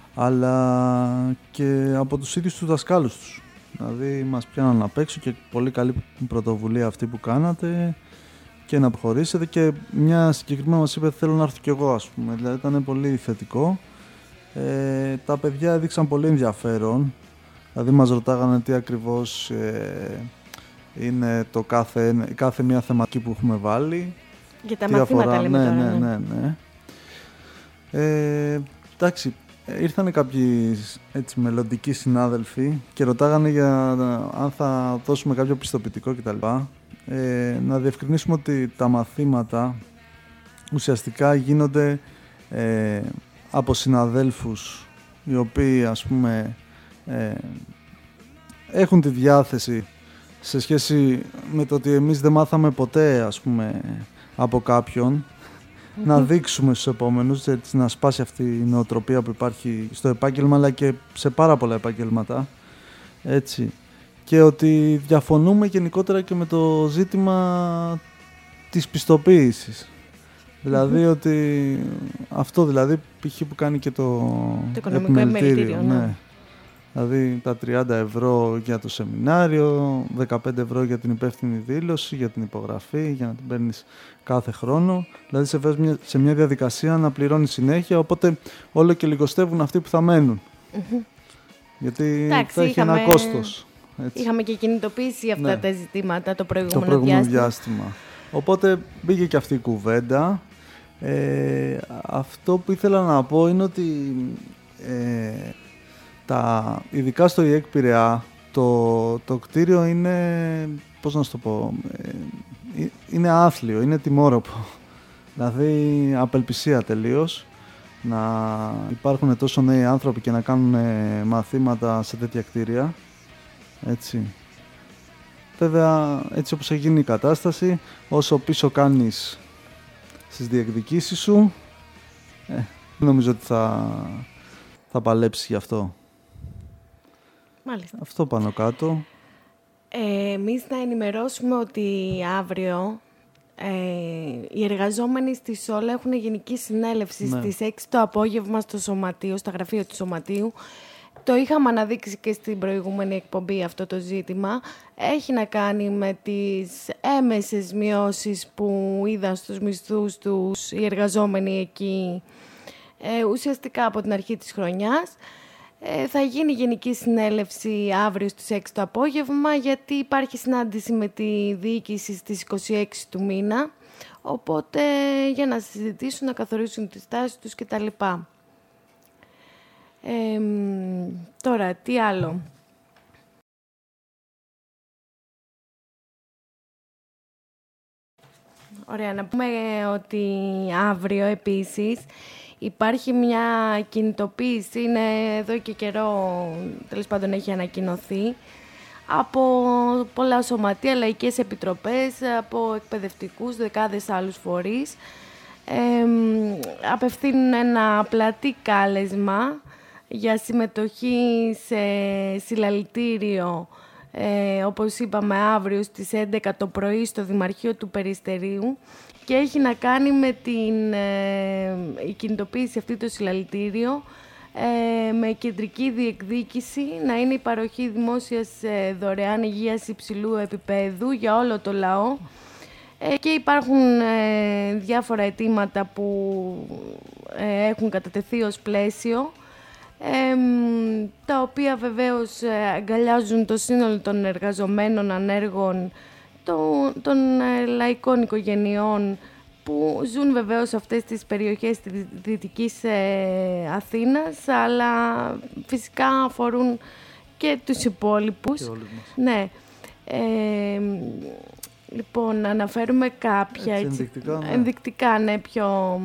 αλλά και από τους ίδιους τους δασκάλους τους. Δηλαδή μας πιάναν απ' έξω και πολύ καλή πρωτοβουλία αυτή που κάνατε και να προχωρήσετε, και μια συγκεκριμένα μας είπε θέλω να έρθω κι εγώ, ας πούμε. Δηλαδή ήταν πολύ θετικό. Ε, τα παιδιά έδειξαν πολύ ενδιαφέρον. Δηλαδή μας ρωτάγανε τι ακριβώς ε, είναι το κάθε, κάθε μια θεματική που έχουμε βάλει. Για τα μαθήματα αφορά, λέμε ναι, τώρα. Ναι, ναι, ναι. Ε, εντάξει, ήρθανε κάποιοι έτσι, μελλοντικοί συνάδελφοι και ρωτάγανε για αν θα δώσουμε κάποιο πιστοποιητικό κτλ. Ε, να διευκρινίσουμε ότι τα μαθήματα ουσιαστικά γίνονται ε, από συναδέλφους οι οποίοι, ας πούμε, ε, έχουν τη διάθεση σε σχέση με το ότι εμείς δεν μάθαμε ποτέ, ας πούμε, από κάποιον, mm-hmm. να δείξουμε στους επόμενους, έτσι, να σπάσει αυτή η νοοτροπία που υπάρχει στο επάγγελμα αλλά και σε πάρα πολλά επαγγέλματα, έτσι. Και ότι διαφωνούμε γενικότερα και με το ζήτημα της πιστοποίησης. Δηλαδή mm-hmm. ότι αυτό δηλαδή π.χ. που κάνει και το, το οικονομικό επιμελητήριο, ναι. ναι. Δηλαδή τα τριάντα ευρώ για το σεμινάριο, δεκαπέντε ευρώ για την υπεύθυνη δήλωση, για την υπογραφή, για να την παίρνεις κάθε χρόνο. Δηλαδή σε βάζει μια, σε μια διαδικασία να πληρώνεις συνέχεια, οπότε όλο και λιγοστεύουν αυτοί που θα μένουν. Mm-hmm. Γιατί Εντάξει, θα έχει είχαμε... ένα κόστος. Έτσι. Είχαμε και κινητοποιήσει αυτά ναι. τα ζητήματα το προηγούμενο, το προηγούμενο διάστημα. διάστημα. Οπότε μπήκε και αυτή η κουβέντα. Ε, αυτό που ήθελα να πω είναι ότι ε, τα, ειδικά στο ΙΕΚ Πειραιά το, το κτίριο είναι, πώς να σου το πω, ε, είναι άθλιο, είναι τιμόρροπο. Δηλαδή απελπισία τελείως να υπάρχουν τόσο νέοι άνθρωποι και να κάνουν μαθήματα σε τέτοια κτίρια. Έτσι. Βέβαια, έτσι όπως έχει γίνει η κατάσταση, όσο πίσω κάνεις στις διεκδικήσεις σου, ε, νομίζω ότι θα, θα παλέψεις γι' αυτό. Μάλιστα. Αυτό πάνω κάτω. Ε, εμείς να ενημερώσουμε ότι αύριο ε, οι εργαζόμενοι στη Σόλα έχουν γενική συνέλευση, ναι, στις έξι το απόγευμα στο Σωματείο, στα γραφεία του Σωματείου. Το είχαμε αναδείξει και στην προηγούμενη εκπομπή αυτό το ζήτημα. Έχει να κάνει με τις έμεσες μειώσεις που είδαν στους μισθούς τους οι εργαζόμενοι εκεί ε, ουσιαστικά από την αρχή της χρονιάς. Ε, θα γίνει γενική συνέλευση αύριο στις έξι το απόγευμα, γιατί υπάρχει συνάντηση με τη διοίκηση στις είκοσι έξι του μήνα, οπότε για να συζητήσουν, να καθορίσουν τις τάσεις τους κτλ. Ε, τώρα, τι άλλο. Ωραία, να πούμε ότι αύριο επίσης υπάρχει μια κινητοποίηση, είναι εδώ και καιρό, τέλος πάντων έχει ανακοινωθεί, από πολλά σωματεία, λαϊκές επιτροπές, από εκπαιδευτικούς, δεκάδες άλλους φορείς. Ε, απευθύνουν ένα πλατή κάλεσμα για συμμετοχή σε συλλαλητήριο, ε, όπως είπαμε, αύριο στις έντεκα το πρωί στο Δημαρχείο του Περιστερίου, και έχει να κάνει με την ε, η κινητοποίηση αυτή το συλλαλητήριο ε, με κεντρική διεκδίκηση να είναι η παροχή δημόσιας ε, δωρεάν υγείας υψηλού επίπεδου για όλο το λαό. Ε, και υπάρχουν ε, διάφορα αιτήματα που ε, έχουν κατατεθεί ως πλαίσιο, ε, τα οποία βεβαίως ε, αγκαλιάζουν το σύνολο των εργαζομένων ανέργων, των, των ε, λαϊκών οικογενειών που ζουν βεβαίως σε αυτές τις περιοχές της Δυτικής ε, Αθήνας, αλλά φυσικά αφορούν και τους υπόλοιπους. Και όλοι μας. Ναι. Ε, λοιπόν, να αναφέρουμε κάποια έτσι, έτσι, ενδεικτικά, ναι. ενδεικτικά, ναι, πιο...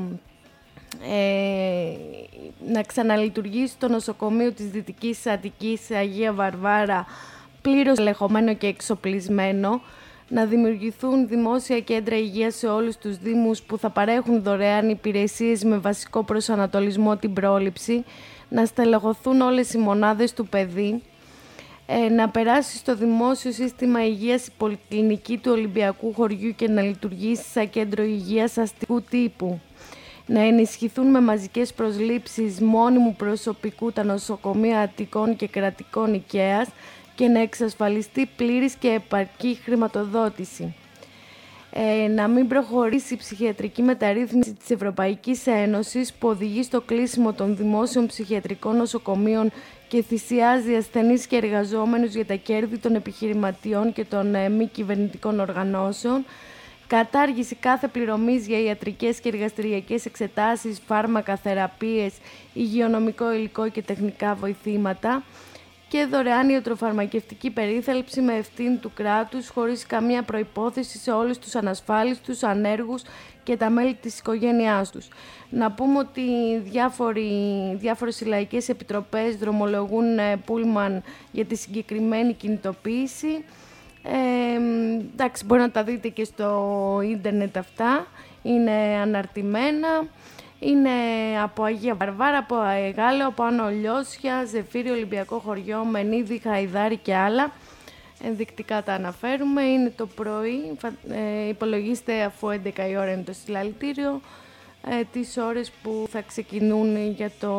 Ε, να ξαναλειτουργήσει το νοσοκομείο της Δυτικής Αττικής Αγία Βαρβάρα πλήρως ελεγχομένο και εξοπλισμένο, να δημιουργηθούν δημόσια κέντρα υγείας σε όλους τους δήμους που θα παρέχουν δωρεάν υπηρεσίες με βασικό προσανατολισμό την πρόληψη, να στελεχωθούν όλες οι μονάδες του παιδί, ε, να περάσει στο δημόσιο σύστημα υγείας η πολυκλινική του Ολυμπιακού Χωριού και να λειτουργήσει σαν κέντρο υγείας αστικού τύπου, να ενισχυθούν με μαζικές προσλήψεις μόνιμου προσωπικού τα νοσοκομεία Αττικών και κρατικών οικαίας και να εξασφαλιστεί πλήρης και επαρκή χρηματοδότηση. Ε, να μην προχωρήσει η ψυχιατρική μεταρρύθμιση της Ευρωπαϊκής Ένωσης που οδηγεί στο κλείσιμο των δημόσιων ψυχιατρικών νοσοκομείων και θυσιάζει ασθενείς και εργαζόμενους για τα κέρδη των επιχειρηματιών και των ε, μη κυβερνητικών οργανώσεων. Κατάργηση κάθε πληρωμής για ιατρικές και εργαστηριακές εξετάσεις, φάρμακα, θεραπείες, υγειονομικό υλικό και τεχνικά βοηθήματα. Και δωρεάν ιατροφαρμακευτική περίθαλψη με ευθύνη του κράτους, χωρίς καμία προϋπόθεση σε όλους τους ανασφάλιστους, ανέργους και τα μέλη της οικογένειάς τους. Να πούμε ότι διάφοροι, διάφορες λαϊκές επιτροπές δρομολογούν πούλμαν για τη συγκεκριμένη κινητοποίηση. Ε, εντάξει, μπορεί να τα δείτε και στο ίντερνετ αυτά, είναι αναρτημένα. Είναι από Αγία Βαρβάρα, από Αεγάλεο, από Άνω Λιώσια, Ζεφύρι, Ολυμπιακό Χωριό, Μενίδη, Χαϊδάρη και άλλα. Ενδεικτικά τα αναφέρουμε. Είναι το πρωί, ε, υπολογίστε αφού έντεκα η ώρα είναι το συλλαλητήριο, ε, τις ώρες που θα ξεκινούν για το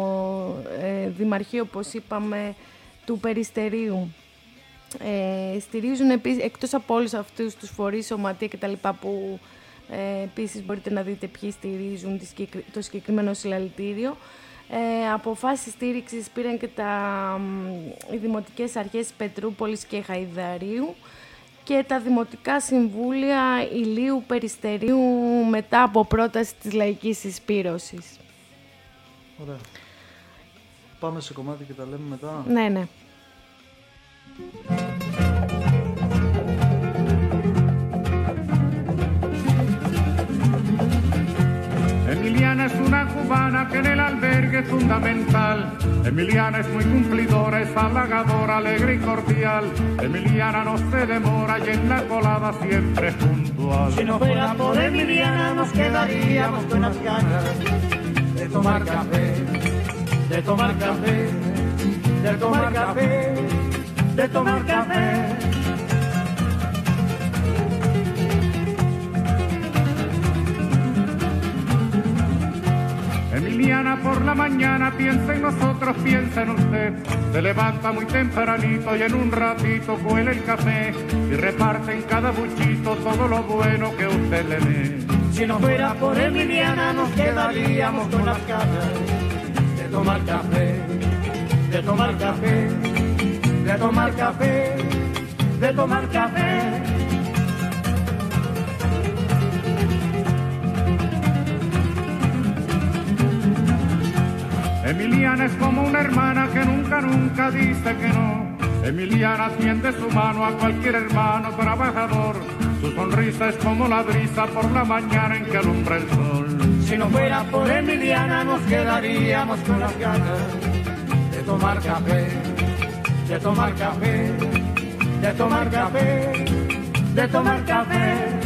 ε, Δημαρχείο, όπως είπαμε, του Περιστερίου. Ε, στηρίζουν επίσης, εκτός από όλους αυτούς τους φορείς, σωματεία κτλ. Που Ε, επίσης μπορείτε να δείτε ποιοι στηρίζουν το συγκεκριμένο συλλαλητήριο. Ε, αποφάσεις στήριξης πήραν και τα, οι δημοτικές αρχές Πετρούπολης και Χαϊδαρίου και τα δημοτικά συμβούλια Ηλίου, Περιστερίου μετά από πρόταση της Λαϊκής Συσπήρωσης. Ωραία. Πάμε σε κομμάτι και τα λέμε μετά. Ναι, ναι. Emiliana es una cubana que en el albergue es fundamental. Emiliana es muy cumplidora, es halagadora, alegre y cordial. Emiliana no se demora y en la colada siempre es puntual. Si no fuera por Emiliana nos quedaríamos con las ganas de tomar café, de tomar café, de tomar café, de tomar café. Emiliana por la mañana piensa en nosotros, piensa en usted. Se levanta muy tempranito y en un ratito cuela el café y reparte en cada buchito todo lo bueno que usted le dé. Si no fuera por Emiliana nos quedaríamos con las ganas de tomar café, de tomar café, de tomar café, de tomar café. Emiliana es como una hermana que nunca, nunca dice que no. Emiliana tiende su mano a cualquier hermano trabajador. Su sonrisa es como la brisa por la mañana en que alumbra el sol. Si no fuera por Emiliana nos quedaríamos con las ganas de tomar café, de tomar café, de tomar café, de tomar café.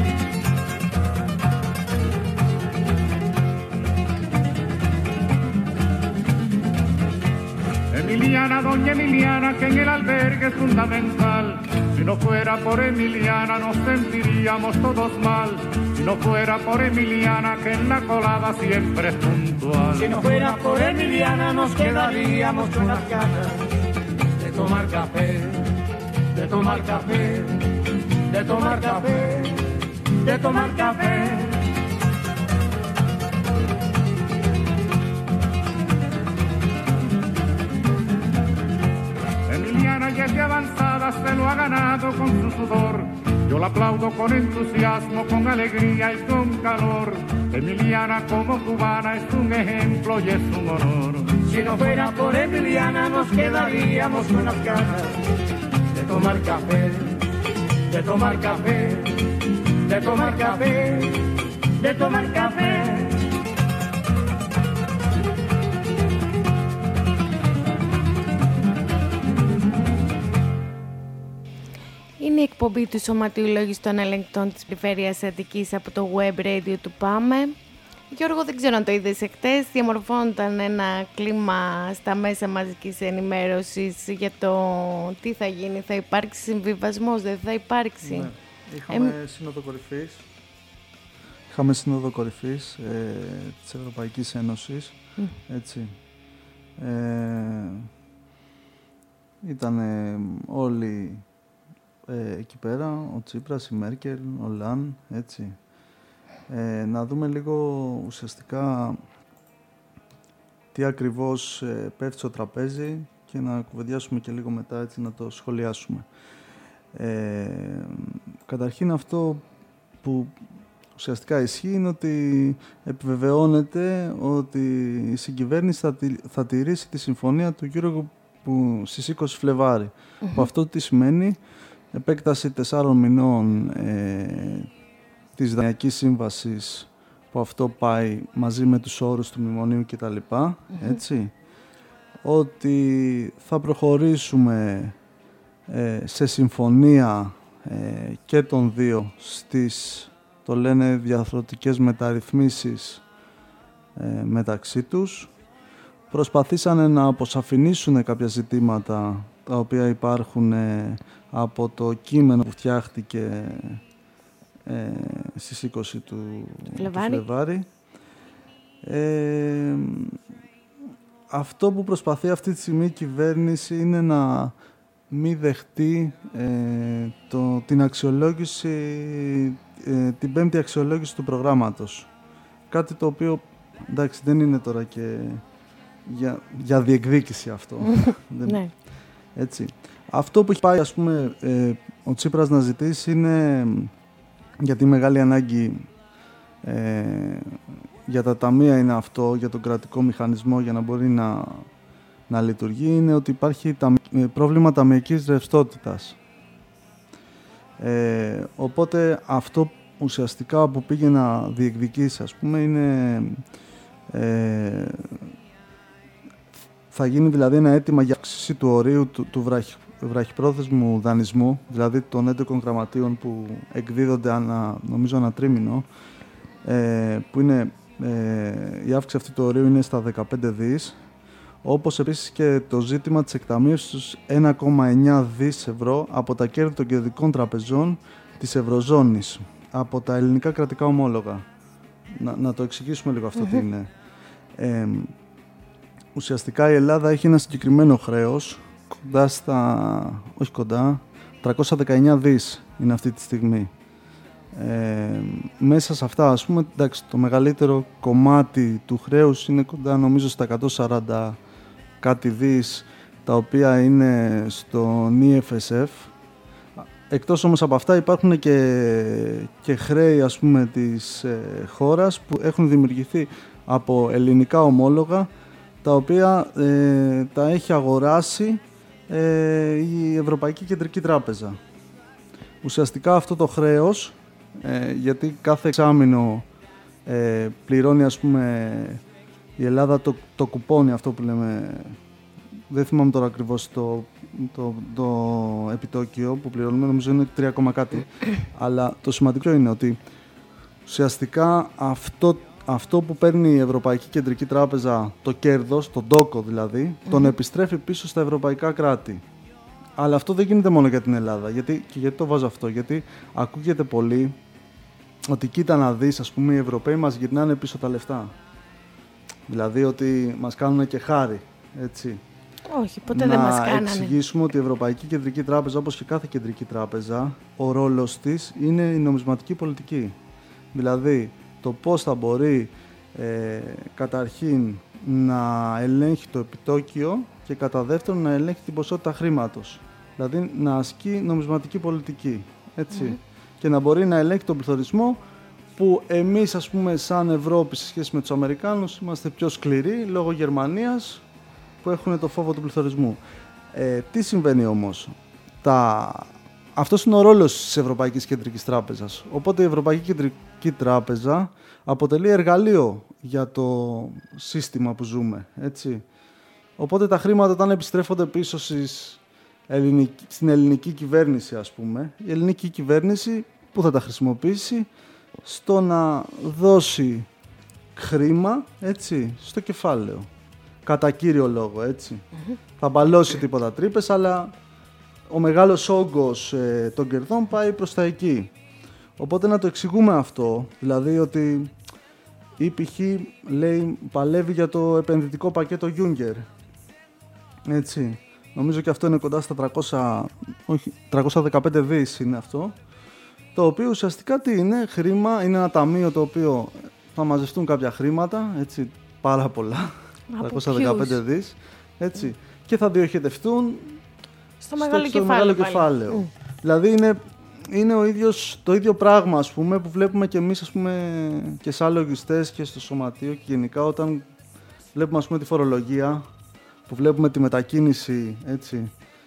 Emiliana, doña Emiliana, que en el albergue es fundamental. Si no fuera por Emiliana nos sentiríamos todos mal. Si no fuera por Emiliana, que en la colada siempre es puntual. Si no fuera por Emiliana nos quedaríamos con las ganas de tomar café, de tomar café, de tomar café, de tomar café. Emiliana ya es de avanzada, se lo ha ganado con su sudor. Yo la aplaudo con entusiasmo, con alegría y con calor. Emiliana como cubana es un ejemplo y es un honor. Si no fuera por Emiliana nos quedaríamos con las ganas de tomar café, de tomar café, de tomar café, de tomar café. Είναι η εκπομπή του Σωματείου Λογιστών Ελεγκτών της Περιφέρειας Αττικής από το web radio του ΠΑΜΕ. Γιώργο, δεν ξέρω αν το είδες εχθές, διαμορφώνονταν ένα κλίμα στα μέσα μαζικής ενημέρωσης για το τι θα γίνει, θα υπάρξει συμβιβασμός, δεν θα υπάρξει. Ναι. Είχαμε ε... σύνοδο κορυφής, είχαμε σύνοδο κορυφής ε, της Ευρωπαϊκής Ένωσης, mm. έτσι. Ε, ήταν ε, όλοι ε, εκεί πέρα, ο Τσίπρας, η Μέρκελ, ο Λαν, έτσι. Ε, να δούμε λίγο ουσιαστικά τι ακριβώς ε, πέφτει στο τραπέζι και να κουβεντιάσουμε και λίγο μετά, έτσι, να το σχολιάσουμε. Ε, καταρχήν αυτό που ουσιαστικά ισχύει είναι ότι επιβεβαιώνεται ότι η συγκυβέρνηση θα, τη, θα τηρήσει τη συμφωνία του Eurogroup που στις είκοσι Φλεβάρι. Mm-hmm. Που αυτό τι σημαίνει? Επέκταση τεσσάρων μηνών ε, της Δανειακής Σύμβασης, που αυτό πάει μαζί με τους όρους του μνημονίου κτλ. Mm-hmm. Έτσι. Ότι θα προχωρήσουμε ε, σε συμφωνία ε, και των δύο στις, το λένε, διαρθρωτικές μεταρρυθμίσεις ε, μεταξύ τους. Προσπαθήσανε να αποσαφηνίσουν κάποια ζητήματα τα οποία υπάρχουν ε, από το κείμενο που φτιάχτηκε ε, στις είκοσι του Φλεβάρι. Ε, αυτό που προσπαθεί αυτή τη στιγμή η κυβέρνηση είναι να μην δεχτεί ε, το, την αξιολόγηση, ε, την πέμπτη αξιολόγηση του προγράμματος. Κάτι το οποίο, εντάξει, δεν είναι τώρα και για, για διεκδίκηση αυτό. δεν, ναι. Έτσι. Αυτό που έχει πάει, ας πούμε, ε, ο Τσίπρας να ζητήσει είναι, γιατί μεγάλη ανάγκη ε, για τα ταμεία είναι αυτό, για τον κρατικό μηχανισμό για να μπορεί να, να λειτουργεί, είναι ότι υπάρχει τα, πρόβλημα ταμεικής ρευστότητας. Ε, οπότε αυτό ουσιαστικά που πήγε να διεκδικήσει, ας πούμε, είναι ε, θα γίνει δηλαδή ένα αίτημα για αύξηση του ορίου του, του βραχυ, βραχυπρόθεσμου δανεισμού, δηλαδή των έντεκων γραμματείων που εκδίδονται ανα, νομίζω ένα τρίμηνο, ε, που είναι, ε, η αύξηση αυτή του ορίου είναι στα δεκαπέντε δις, όπως επίσης και το ζήτημα της εκταμείευσης ένα κόμμα εννιά δις ευρώ από τα κέρδη των κεντρικών τραπεζών της Ευρωζώνης, από τα ελληνικά κρατικά ομόλογα. Να, να το εξηγήσουμε λίγο αυτό mm-hmm. τι είναι. Ε, ουσιαστικά η Ελλάδα έχει ένα συγκεκριμένο χρέος, κοντά στα, όχι κοντά, τριακόσια δεκαεννιά δις είναι αυτή τη στιγμή. Ε, μέσα σε αυτά, ας πούμε, εντάξει, το μεγαλύτερο κομμάτι του χρέους είναι κοντά, νομίζω, στα εκατόν σαράντα κάτι δις, τα οποία είναι στον ι εφ ες εφ. Εκτός όμως από αυτά υπάρχουν και, και χρέη, ας πούμε, της ε, χώρας που έχουν δημιουργηθεί από ελληνικά ομόλογα, τα οποία ε, τα έχει αγοράσει ε, η Ευρωπαϊκή Κεντρική Τράπεζα. Ουσιαστικά αυτό το χρέος, ε, γιατί κάθε εξάμηνο ε, πληρώνει, ας πούμε, η Ελλάδα το, το κουπόνι, αυτό που λέμε, δεν θυμάμαι τώρα ακριβώς το, το, το επιτόκιο που πληρώνουμε, νομίζω είναι τρία, κάτι, αλλά το σημαντικό είναι ότι ουσιαστικά αυτό, αυτό που παίρνει η Ευρωπαϊκή Κεντρική Τράπεζα, το κέρδος, τον τόκο δηλαδή, mm-hmm. τον επιστρέφει πίσω στα ευρωπαϊκά κράτη. Αλλά αυτό δεν γίνεται μόνο για την Ελλάδα. Γιατί, και γιατί το βάζω αυτό, γιατί ακούγεται πολύ ότι κοίτα να δεις, ας πούμε, οι Ευρωπαίοι μας γυρνάνε πίσω τα λεφτά. Δηλαδή ότι μας κάνουν και χάρη, έτσι. Όχι, ποτέ δεν μας κάνανε. Να εξηγήσουμε ότι η Ευρωπαϊκή Κεντρική Τράπεζα, όπως και κάθε κεντρική τράπεζα, ο ρόλος της είναι η νομισματική πολιτική. Δηλαδή, το πώς θα μπορεί ε, καταρχήν να ελέγχει το επιτόκιο και κατά δεύτερον να ελέγχει την ποσότητα χρήματος. Δηλαδή, να ασκεί νομισματική πολιτική, έτσι. Mm-hmm. Και να μπορεί να ελέγχει τον πληθωρισμό, που εμείς, ας πούμε, σαν Ευρώπη, σε σχέση με τους Αμερικάνους, είμαστε πιο σκληροί λόγω Γερμανίας, που έχουν το φόβο του πληθωρισμού. Ε, τι συμβαίνει όμως? Τα... Αυτός είναι ο ρόλος της Ευρωπαϊκής Κεντρικής Τράπεζας. Οπότε η Ευρωπαϊκή Κεντρική Τράπεζα αποτελεί εργαλείο για το σύστημα που ζούμε, έτσι. Οπότε τα χρήματα, όταν επιστρέφονται πίσω στις ελληνική, στην ελληνική κυβέρνηση, ας πούμε, η ελληνική κυβέρνηση που θα τα χρησιμοποιήσει στο να δώσει χρήμα, έτσι, στο κεφάλαιο. Κατά κύριο λόγο, έτσι. Mm-hmm. Θα μπαλώσει τίποτα τρύπες, αλλά ο μεγάλος όγκος ε, των κερδών πάει προς τα εκεί. Οπότε να το εξηγούμε αυτό, δηλαδή ότι η π.χ. λέει παλεύει για το επενδυτικό πακέτο Juncker. Έτσι. Νομίζω και αυτό είναι κοντά στα τριακόσια, όχι, τριακόσια δεκαπέντε δις είναι αυτό. Το οποίο ουσιαστικά τι είναι? Χρήμα, είναι ένα ταμείο το οποίο θα μαζευτούν κάποια χρήματα, έτσι, πάρα πολλά. τριακόσια δεκαπέντε δις, έτσι, και θα διοχετευτούν στο μεγάλο στο, κεφάλαιο. Στο μεγάλο κεφάλαιο. Mm. Δηλαδή είναι, είναι ο ίδιος, το ίδιο πράγμα, ας πούμε, που βλέπουμε και εμείς, ας πούμε, και σαν λογιστές και στο σωματείο και γενικά όταν βλέπουμε, ας πούμε, τη φορολογία, που βλέπουμε τη μετακίνηση, έτσι,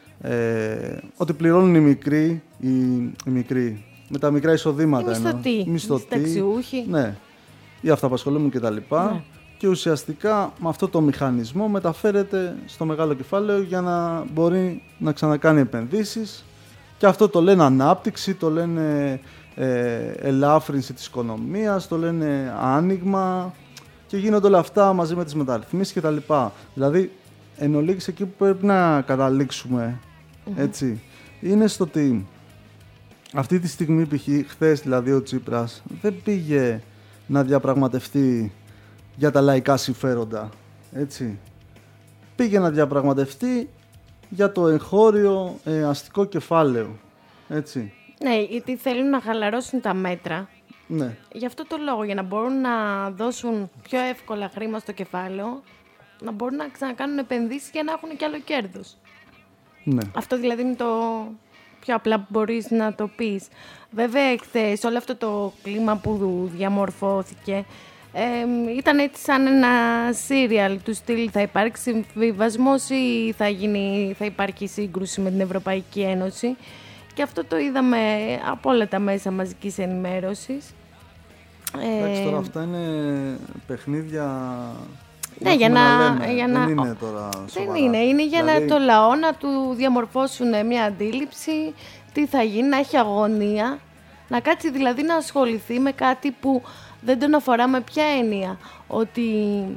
ε, ότι πληρώνουν οι μικροί, οι, οι μικροί, με τα μικρά εισοδήματα. Οι μισθωτοί, μισθωτοί, ταξιούχοι. Ναι, οι αυταπασχολούμενοι κτλ. Ναι. Και ουσιαστικά με αυτό το μηχανισμό μεταφέρεται στο μεγάλο κεφάλαιο για να μπορεί να ξανακάνει επενδύσεις, και αυτό το λένε ανάπτυξη, το λένε ε, ελάφρυνση της οικονομίας, το λένε άνοιγμα, και γίνονται όλα αυτά μαζί με τις μεταρρυθμίσεις κτλ. Δηλαδή, εν ολίγης, εκεί που πρέπει να καταλήξουμε, mm-hmm. έτσι, είναι στο ότι αυτή τη στιγμή, π.χ. χθες δηλαδή ο Τσίπρας δεν πήγε να διαπραγματευτεί για τα λαϊκά συμφέροντα, έτσι. Πήγε να διαπραγματευτεί για το εγχώριο ε, αστικό κεφάλαιο, έτσι. Ναι, γιατί θέλουν να χαλαρώσουν τα μέτρα. Ναι. Γι' αυτό το λόγο, για να μπορούν να δώσουν πιο εύκολα χρήμα στο κεφάλαιο, να μπορούν να ξανακάνουν επενδύσεις για να έχουν και άλλο κέρδος. Ναι. Αυτό δηλαδή είναι το πιο απλά που μπορείς να το πεις. Βέβαια, εχθές όλο αυτό το κλίμα που διαμορφώθηκε, Ε, ήταν έτσι σαν ένα σύριαλ του στυλ, θα υπάρξει συμβιβασμός ή θα, γίνει, θα υπάρχει σύγκρουση με την Ευρωπαϊκή Ένωση, και αυτό το είδαμε από όλα τα μέσα μαζικής ενημέρωσης. Εντάξει, τώρα αυτά είναι παιχνίδια. Ναι, για να, να για δεν να... είναι τώρα σοβαρά. Δεν είναι, είναι για δηλαδή... να το λαό να του διαμορφώσουν μια αντίληψη, τι θα γίνει, να έχει αγωνία, να κάτσει δηλαδή να ασχοληθεί με κάτι που δεν τον αφορά, με ποια έννοια? Ότι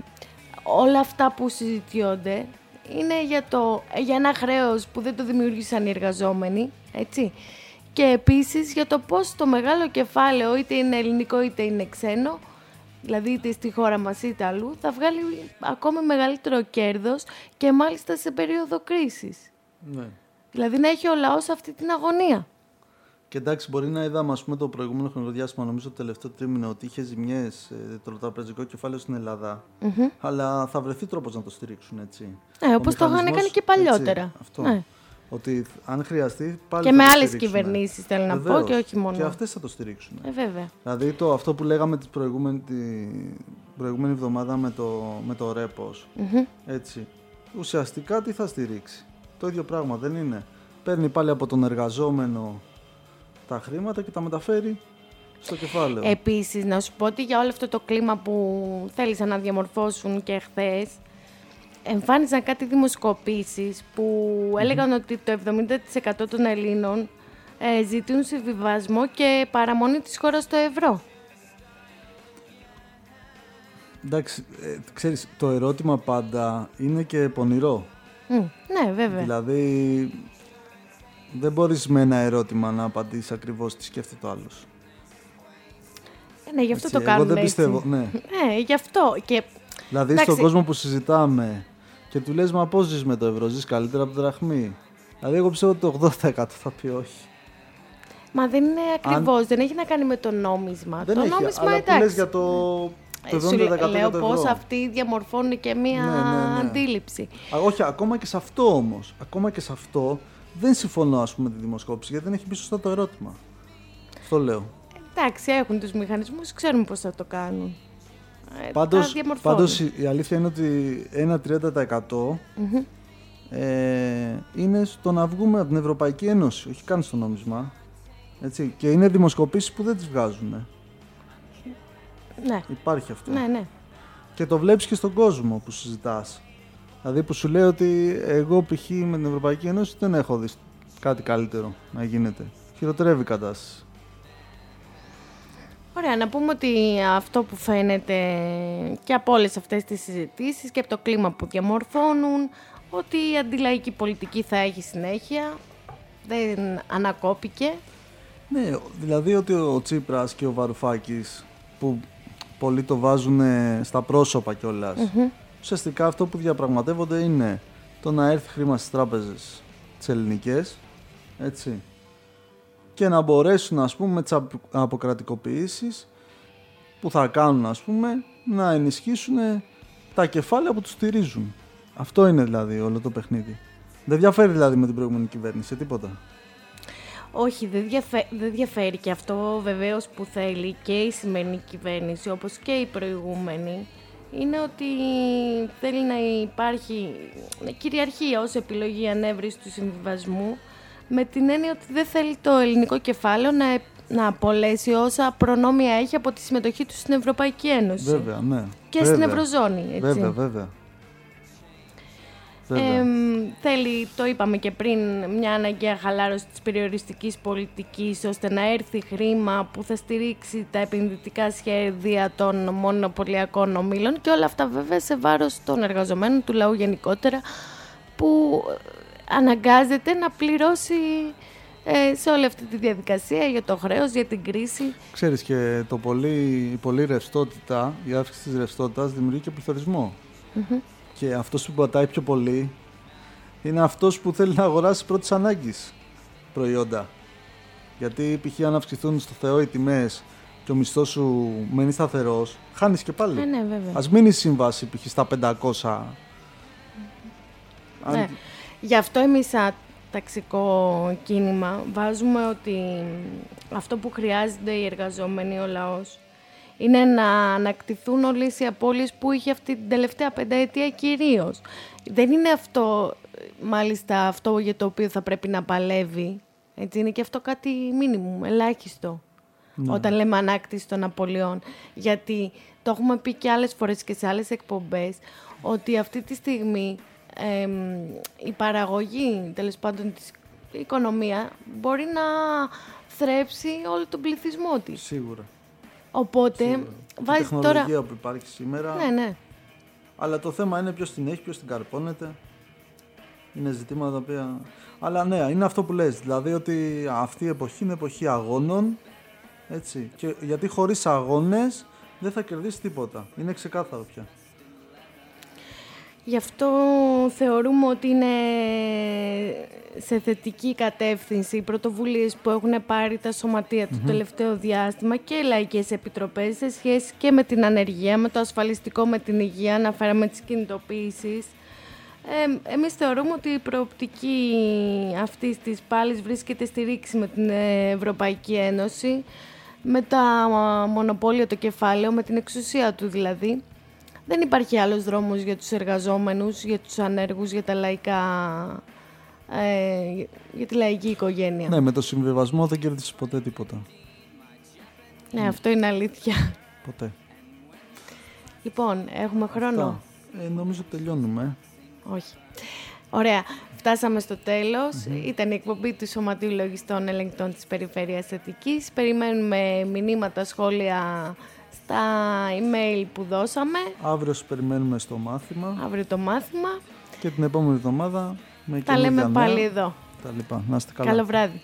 όλα αυτά που συζητιόνται είναι για, το, για ένα χρέος που δεν το δημιούργησαν οι εργαζόμενοι, έτσι. Και επίσης για το πώς το μεγάλο κεφάλαιο, είτε είναι ελληνικό είτε είναι ξένο, δηλαδή είτε στη χώρα μας είτε αλλού, θα βγάλει ακόμη μεγαλύτερο κέρδος και μάλιστα σε περίοδο κρίσης. Ναι. Δηλαδή να έχει ο λαός αυτή την αγωνία. Και εντάξει, μπορεί να είδαμε ας πούμε, το προηγούμενο χρονοδιάστημα, νομίζω το τελευταίο τρίμηνο, ότι είχε ζημιές ε, το τραπεζικό κεφάλαιο στην Ελλάδα. Mm-hmm. Αλλά θα βρεθεί τρόπος να το στηρίξουν, έτσι. Ναι, όπως το είχαν κάνει και παλιότερα. Έτσι, αυτό. Ναι. Ότι αν χρειαστεί πάλι. Και θα με το άλλες κυβερνήσεις θέλω να Βεβαίως. πω και όχι μόνο. Και αυτές θα το στηρίξουν. Ε, βέβαια. Δηλαδή το, αυτό που λέγαμε την προηγούμενη, την προηγούμενη εβδομάδα με το, με το ρέπος. Mm-hmm. Έτσι. Ουσιαστικά τι θα στηρίξει. Το ίδιο πράγμα δεν είναι. Παίρνει πάλι από τον εργαζόμενο τα χρήματα και τα μεταφέρει στο κεφάλαιο. Επίσης, να σου πω ότι για όλο αυτό το κλίμα που θέλησαν να διαμορφώσουν και χθες, εμφάνιζαν κάτι δημοσκοπήσεις που mm-hmm. έλεγαν ότι το εβδομήντα τοις εκατό των Ελλήνων ε, ζητούν συμβιβασμό και παραμονή της χώρας στο ευρώ. Εντάξει, ε, ξέρεις, το ερώτημα πάντα είναι και πονηρό. Mm, ναι, βέβαια. Δηλαδή, δεν μπορείς με ένα ερώτημα να απαντήσεις ακριβώς τι σκέφτεται το άλλος. Ε, ναι, γι' αυτό έτσι, το κάνουμε εγώ δεν πιστεύω, έτσι. Ναι. Ναι, γι' αυτό. Και... Δηλαδή, εντάξει, στον κόσμο που συζητάμε και του λες, μα πώς ζεις με το ευρώ, ζεις καλύτερα από το δραχμή. Δηλαδή, εγώ πιστεύω ότι το ογδόντα τοις εκατό θα πει όχι. Μα δεν είναι ακριβώς, Αν... δεν έχει να κάνει με το νόμισμα. Δεν το έχει, νόμισμα, αλλά εντάξει. που λες για το, το εβδομήντα τοις εκατό λέω για το πώς ευρώ. αυτοί διαμορφώνουν και μία ναι, ναι, ναι. αντίληψη. Α, όχι, ακόμα και σε αυτό όμως, ακόμα και σε αυτό δεν συμφωνώ ας πούμε με τη δημοσκόπηση, γιατί δεν έχει μπει σωστά το ερώτημα. Αυτό λέω. Εντάξει, έχουν τους μηχανισμούς, ξέρουν πώς θα το κάνουν. Πάντως, πάντως η αλήθεια είναι ότι ένα τριάντα τοις εκατό mm-hmm. ε, είναι στο να βγούμε από την Ευρωπαϊκή Ένωση, όχι καν στο νόμισμα. Έτσι, και είναι δημοσκοπήσεις που δεν τις βγάζουν. Ναι. Υπάρχει αυτό. Ναι, ναι. Και το βλέπεις και στον κόσμο που συζητάς. Δηλαδή που σου λέει ότι εγώ π.χ. με την Ευρωπαϊκή Ένωση δεν έχω δει κάτι καλύτερο να γίνεται. Χειροτερεύει η κατάσταση. Ωραία, να πούμε ότι αυτό που φαίνεται και από όλες αυτές τις συζητήσεις και από το κλίμα που διαμορφώνουν, ότι η αντιλαϊκή πολιτική θα έχει συνέχεια, δεν ανακόπηκε. Ναι, δηλαδή ότι ο Τσίπρας και ο Βαρουφάκης που πολλοί το βάζουν στα πρόσωπα κιόλας, mm-hmm. ουσιαστικά αυτό που διαπραγματεύονται είναι το να έρθει χρήμα στις τράπεζες τις ελληνικές, έτσι, και να μπορέσουν ας πούμε με τις αποκρατικοποιήσεις που θα κάνουν ας πούμε να ενισχύσουν τα κεφάλαια που τους στηρίζουν. Αυτό είναι δηλαδή όλο το παιχνίδι. Δεν διαφέρει δηλαδή με την προηγούμενη κυβέρνηση, τίποτα. Όχι, δεν διαφέρει, δεν διαφέρει και αυτό βεβαίως που θέλει και η σημερινή κυβέρνηση όπως και η προηγούμενη είναι ότι θέλει να υπάρχει κυριαρχία ως επιλογή ανέβρεση του συμβιβασμού με την έννοια ότι δεν θέλει το ελληνικό κεφάλαιο να, να απολέσει όσα προνόμια έχει από τη συμμετοχή του στην Ευρωπαϊκή Ένωση. Βέβαια, ναι. Και βέβαια. στην Ευρωζώνη, έτσι. Βέβαια, βέβαια. Ε, θέλει, το είπαμε και πριν, μια αναγκαία χαλάρωση της περιοριστικής πολιτικής ώστε να έρθει χρήμα που θα στηρίξει τα επενδυτικά σχέδια των μονοπωλιακών ομίλων και όλα αυτά βέβαια σε βάρος των εργαζομένων, του λαού γενικότερα, που αναγκάζεται να πληρώσει ε, σε όλη αυτή τη διαδικασία για το χρέος, για την κρίση. Ξέρεις, και το πολύ, η πολλή ρευστότητα, η αύξηση της ρευστότητας δημιουργεί και πληθωρισμό. Mm-hmm. Και αυτός που πατάει πιο πολύ είναι αυτός που θέλει να αγοράσει πρώτης ανάγκης προϊόντα. Γιατί π.χ. αν αυξηθούν στο Θεό οι τιμές και ο μισθός σου μένει σταθερός, χάνεις και πάλι. Ε, ναι, βέβαια. Ας μείνει η σύμβαση π.χ. στα πεντακόσια. Ναι. Αν... Γι' αυτό εμείς σαν ταξικό κίνημα βάζουμε ότι αυτό που χρειάζεται οι εργαζόμενοι, ο λαός, είναι να ανακτηθούν όλες οι απώλειες που είχε αυτή την τελευταία πενταετία κυρίως. Δεν είναι αυτό, μάλιστα, αυτό για το οποίο θα πρέπει να παλεύει. Έτσι, είναι και αυτό κάτι μίνιμουμ, ελάχιστο. Ναι. Όταν λέμε ανάκτηση των απώλειών. Γιατί το έχουμε πει και άλλες φορές και σε άλλες εκπομπές, ότι αυτή τη στιγμή εμ, η παραγωγή, τέλος πάντων, της οικονομία μπορεί να θρέψει όλο τον πληθυσμό της. Σίγουρα. Οπότε, Σίγουρα. βάζει η τεχνολογία τώρα... που υπάρχει σήμερα. Ναι, ναι. Αλλά το θέμα είναι ποιος την έχει, ποιος την καρπώνεται. Είναι ζητήματα τα οποία... Αλλά ναι, είναι αυτό που λες. Δηλαδή ότι αυτή η εποχή είναι εποχή αγώνων. Έτσι. Και γιατί χωρίς αγώνες δεν θα κερδίσει τίποτα. Είναι ξεκάθαρο πια. Γι' αυτό θεωρούμε ότι είναι σε θετική κατεύθυνση οι πρωτοβουλίες που έχουν πάρει τα σωματεία mm-hmm. το τελευταίο διάστημα και οι λαϊκές επιτροπές σε σχέση και με την ανεργία, με το ασφαλιστικό, με την υγεία, αναφέραμε τις κινητοποίησεις. Ε, εμείς θεωρούμε ότι η προοπτική αυτής της πάλης βρίσκεται στη ρήξη με την Ευρωπαϊκή Ένωση, με τα μονοπόλια, το κεφάλαιο, με την εξουσία του δηλαδή. Δεν υπάρχει άλλος δρόμος για τους εργαζόμενους, για τους ανέργους, για τα λαϊκά, ε, για τη λαϊκή οικογένεια. Ναι, με το συμβιβασμό δεν κέρδισες ποτέ τίποτα. Ναι, mm. αυτό είναι αλήθεια. Ποτέ. Λοιπόν, έχουμε χρόνο. Ε, νομίζω τελειώνουμε. Όχι. Ωραία. Φτάσαμε στο τέλος. Mm-hmm. Ήταν η εκπομπή του Σωματείου Λογιστών Ελεγκτών της Περιφέρειας Αττικής. Περιμένουμε μηνύματα, σχόλια στα email που δώσαμε. Αύριο σας περιμένουμε στο μάθημα. Αύριο το μάθημα. Και την επόμενη εβδομάδα με τα λέμε νέα, πάλι εδώ. Τα λοιπά. Να είστε καλά. Καλό βράδυ.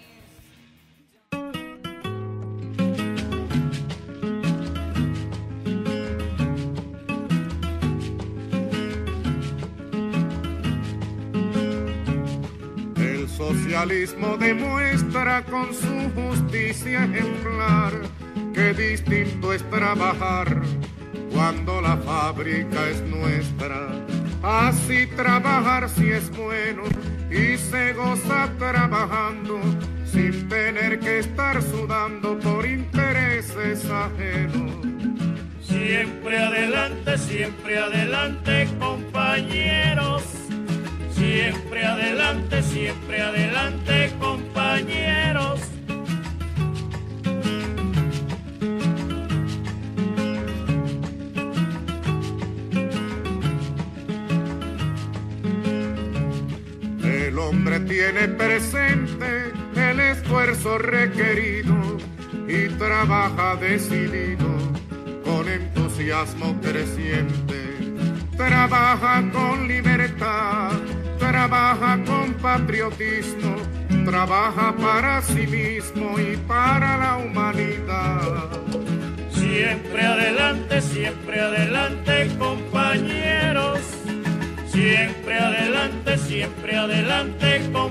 El socialismo demuestra con su justicia ejemplar que distinto es trabajar cuando la fábrica es nuestra. Así trabajar si es bueno y se goza trabajando sin tener que estar sudando por intereses ajenos. Siempre adelante, siempre adelante, compañeros. Siempre adelante, siempre adelante, compañeros. El hombre tiene presente el esfuerzo requerido y trabaja decidido con entusiasmo creciente. Trabaja con libertad, trabaja con patriotismo, trabaja para sí mismo y para la humanidad. Siempre adelante, siempre adelante, compañeros. Siempre adelante, siempre adelante, compañeros.